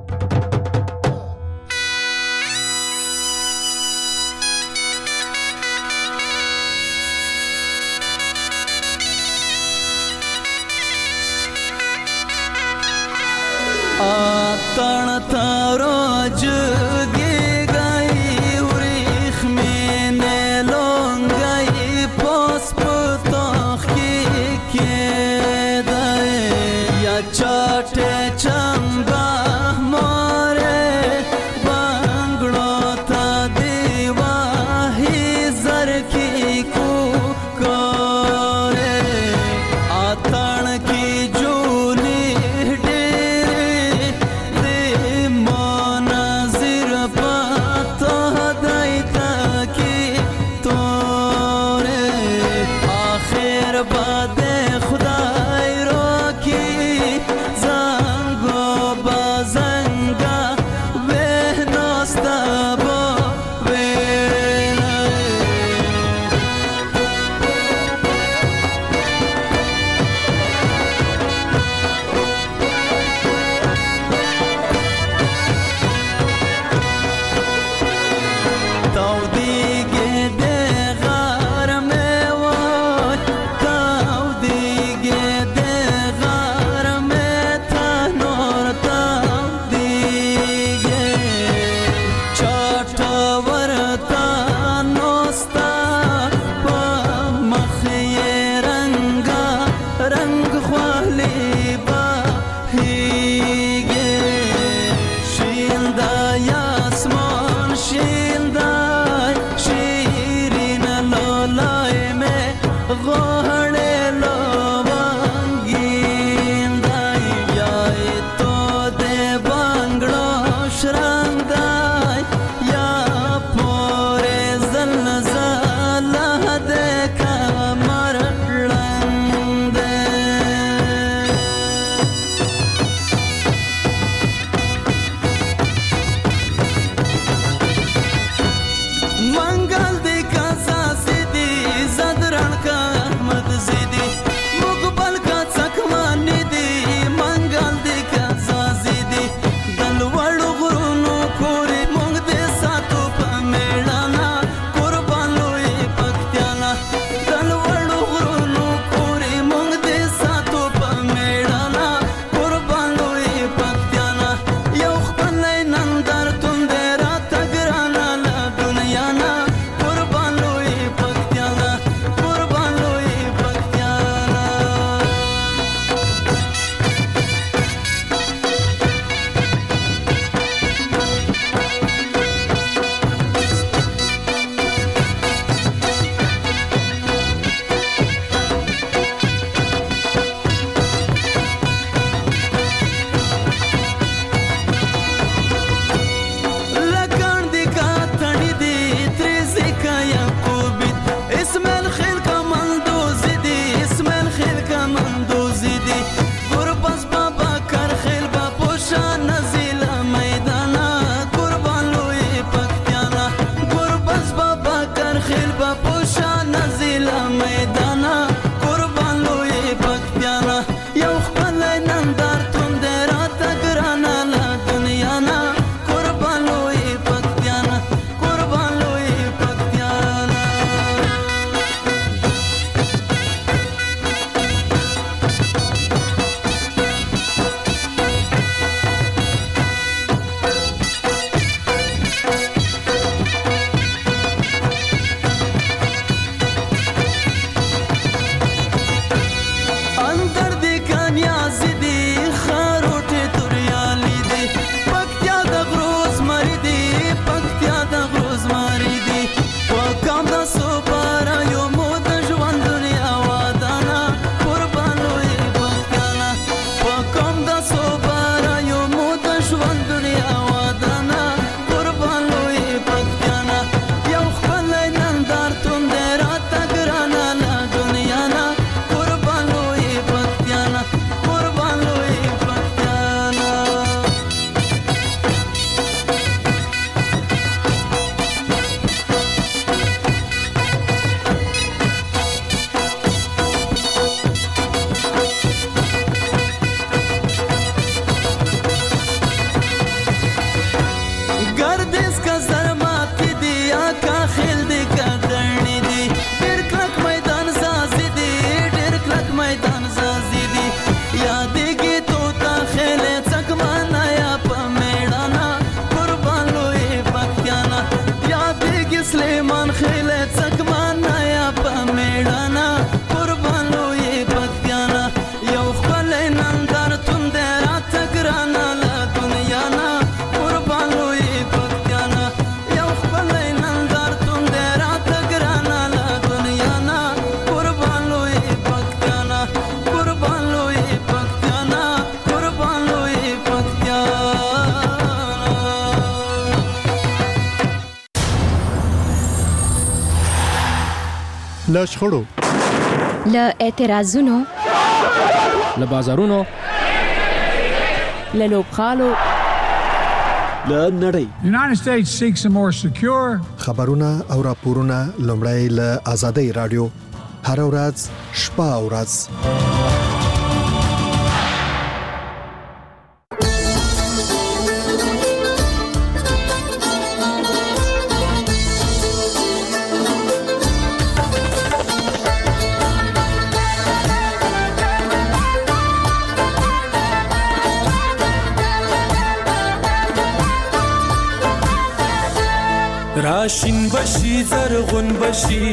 आतण थारो जुगी गई उरिख में ने लोंगई पोस पुतोख की के दाए या चाटे चंबा له شخړو، له اعتراضونو، له بازارونو، له لوبغالو، له نړۍ. United States seeks a more secure. خبرونه او راپورونه لومړی له آزادۍ رادیو هر ورځ شپه او ورځ. راشین بشی زرغون بشی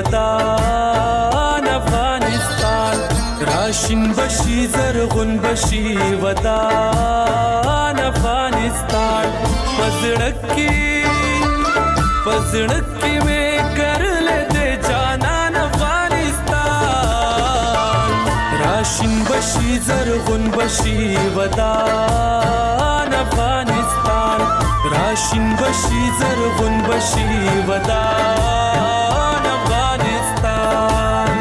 وطن افغانستان، راشین بشی زرغون بشی وطن افغانستان. پزړکی پزړکی میں کر لے دے جانان افغانستان، راشین بشی زرغون بشی وطن افغانستان، راشین بشی زرغون بشی ودان افغانستان.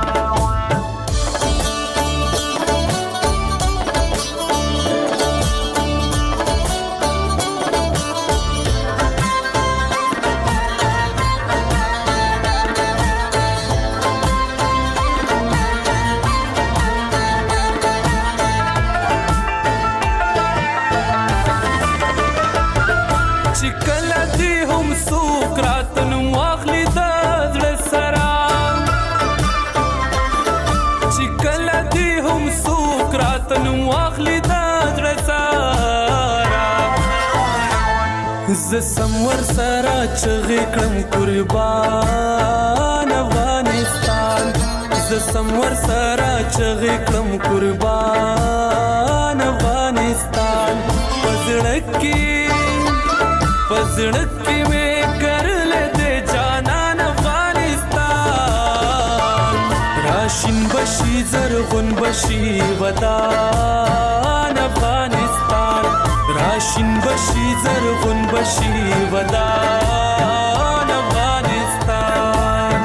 ز سمور سره چغې کړم قربان افغانستان، ز سمور سره چغې کړم قربان افغانستان. پزړکی پزړکی مې کرلې دې جانان افغانستان، راشین بشی زرغون بشی ودان افغانستان، راشین بشی زرغون بشی ودان افغانستان.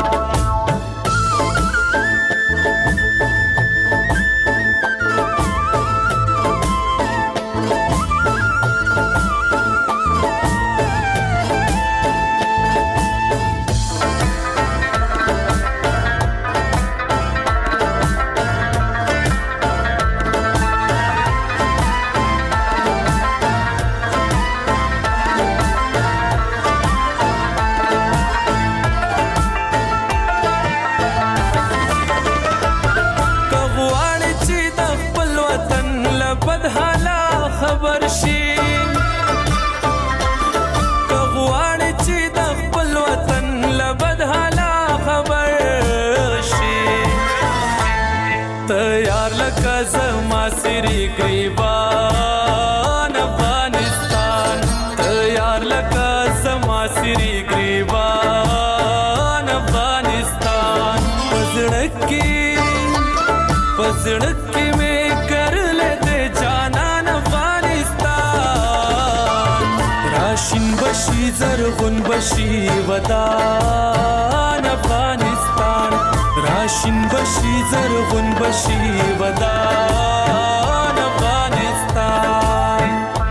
سری گریبان افغانستان، تیار لکا زما سری گریبان افغانستان. پزړکی پزړکی میں کر لے دے جانان افغانستان، راشین بشی زرغون بشی ودان افغانستان، راشین بشی زرغون بشی ودان افغانستان.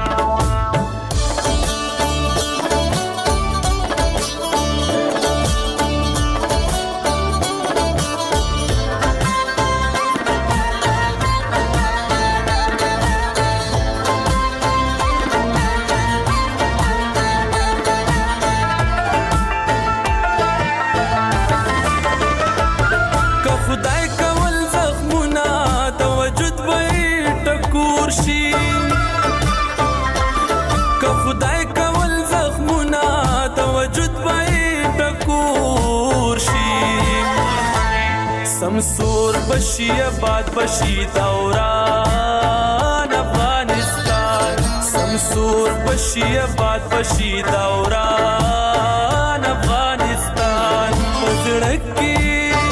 سمسور بشی آباد بشی دوران افغانستان، سمسور بشی آباد بشی دوران افغانستان. پزړکی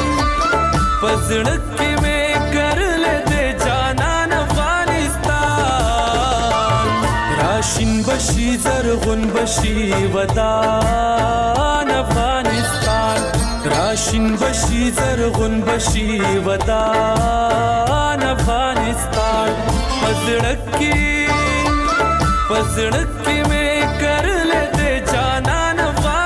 پزړکی میں کر لے دے جانان افغانستان، راشین بشی زرغون بشی ودان افغانستان، راشین بشي زرغون بشي وطن افغانستان پزړکی پزړکی مې کرل دې جانان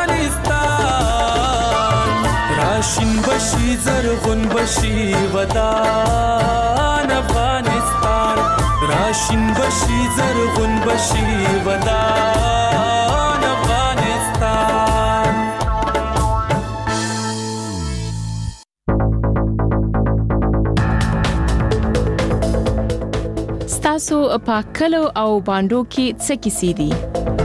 افغانستان راشین بشي زرغون بشي وطن افغانستان راشین بشي زرغون بشي وطن افغانستان تاسو په کلو او باندو کې څه کیسې دي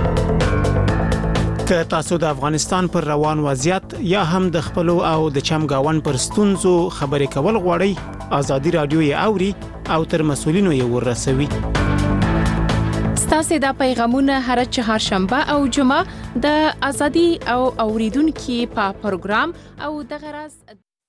که تاسو د افغانستان پر روان وضعیت یا هم د خپل او د چمګاون پر ستونزو خبرې کول غواړئ ازادي رادیو یې اوري او تر مسولینو یې ورسوي ستاسو د پیغامونه هر چهارشنبه او جمعه د ازادي او اوریدونکو په پروګرام او د غرض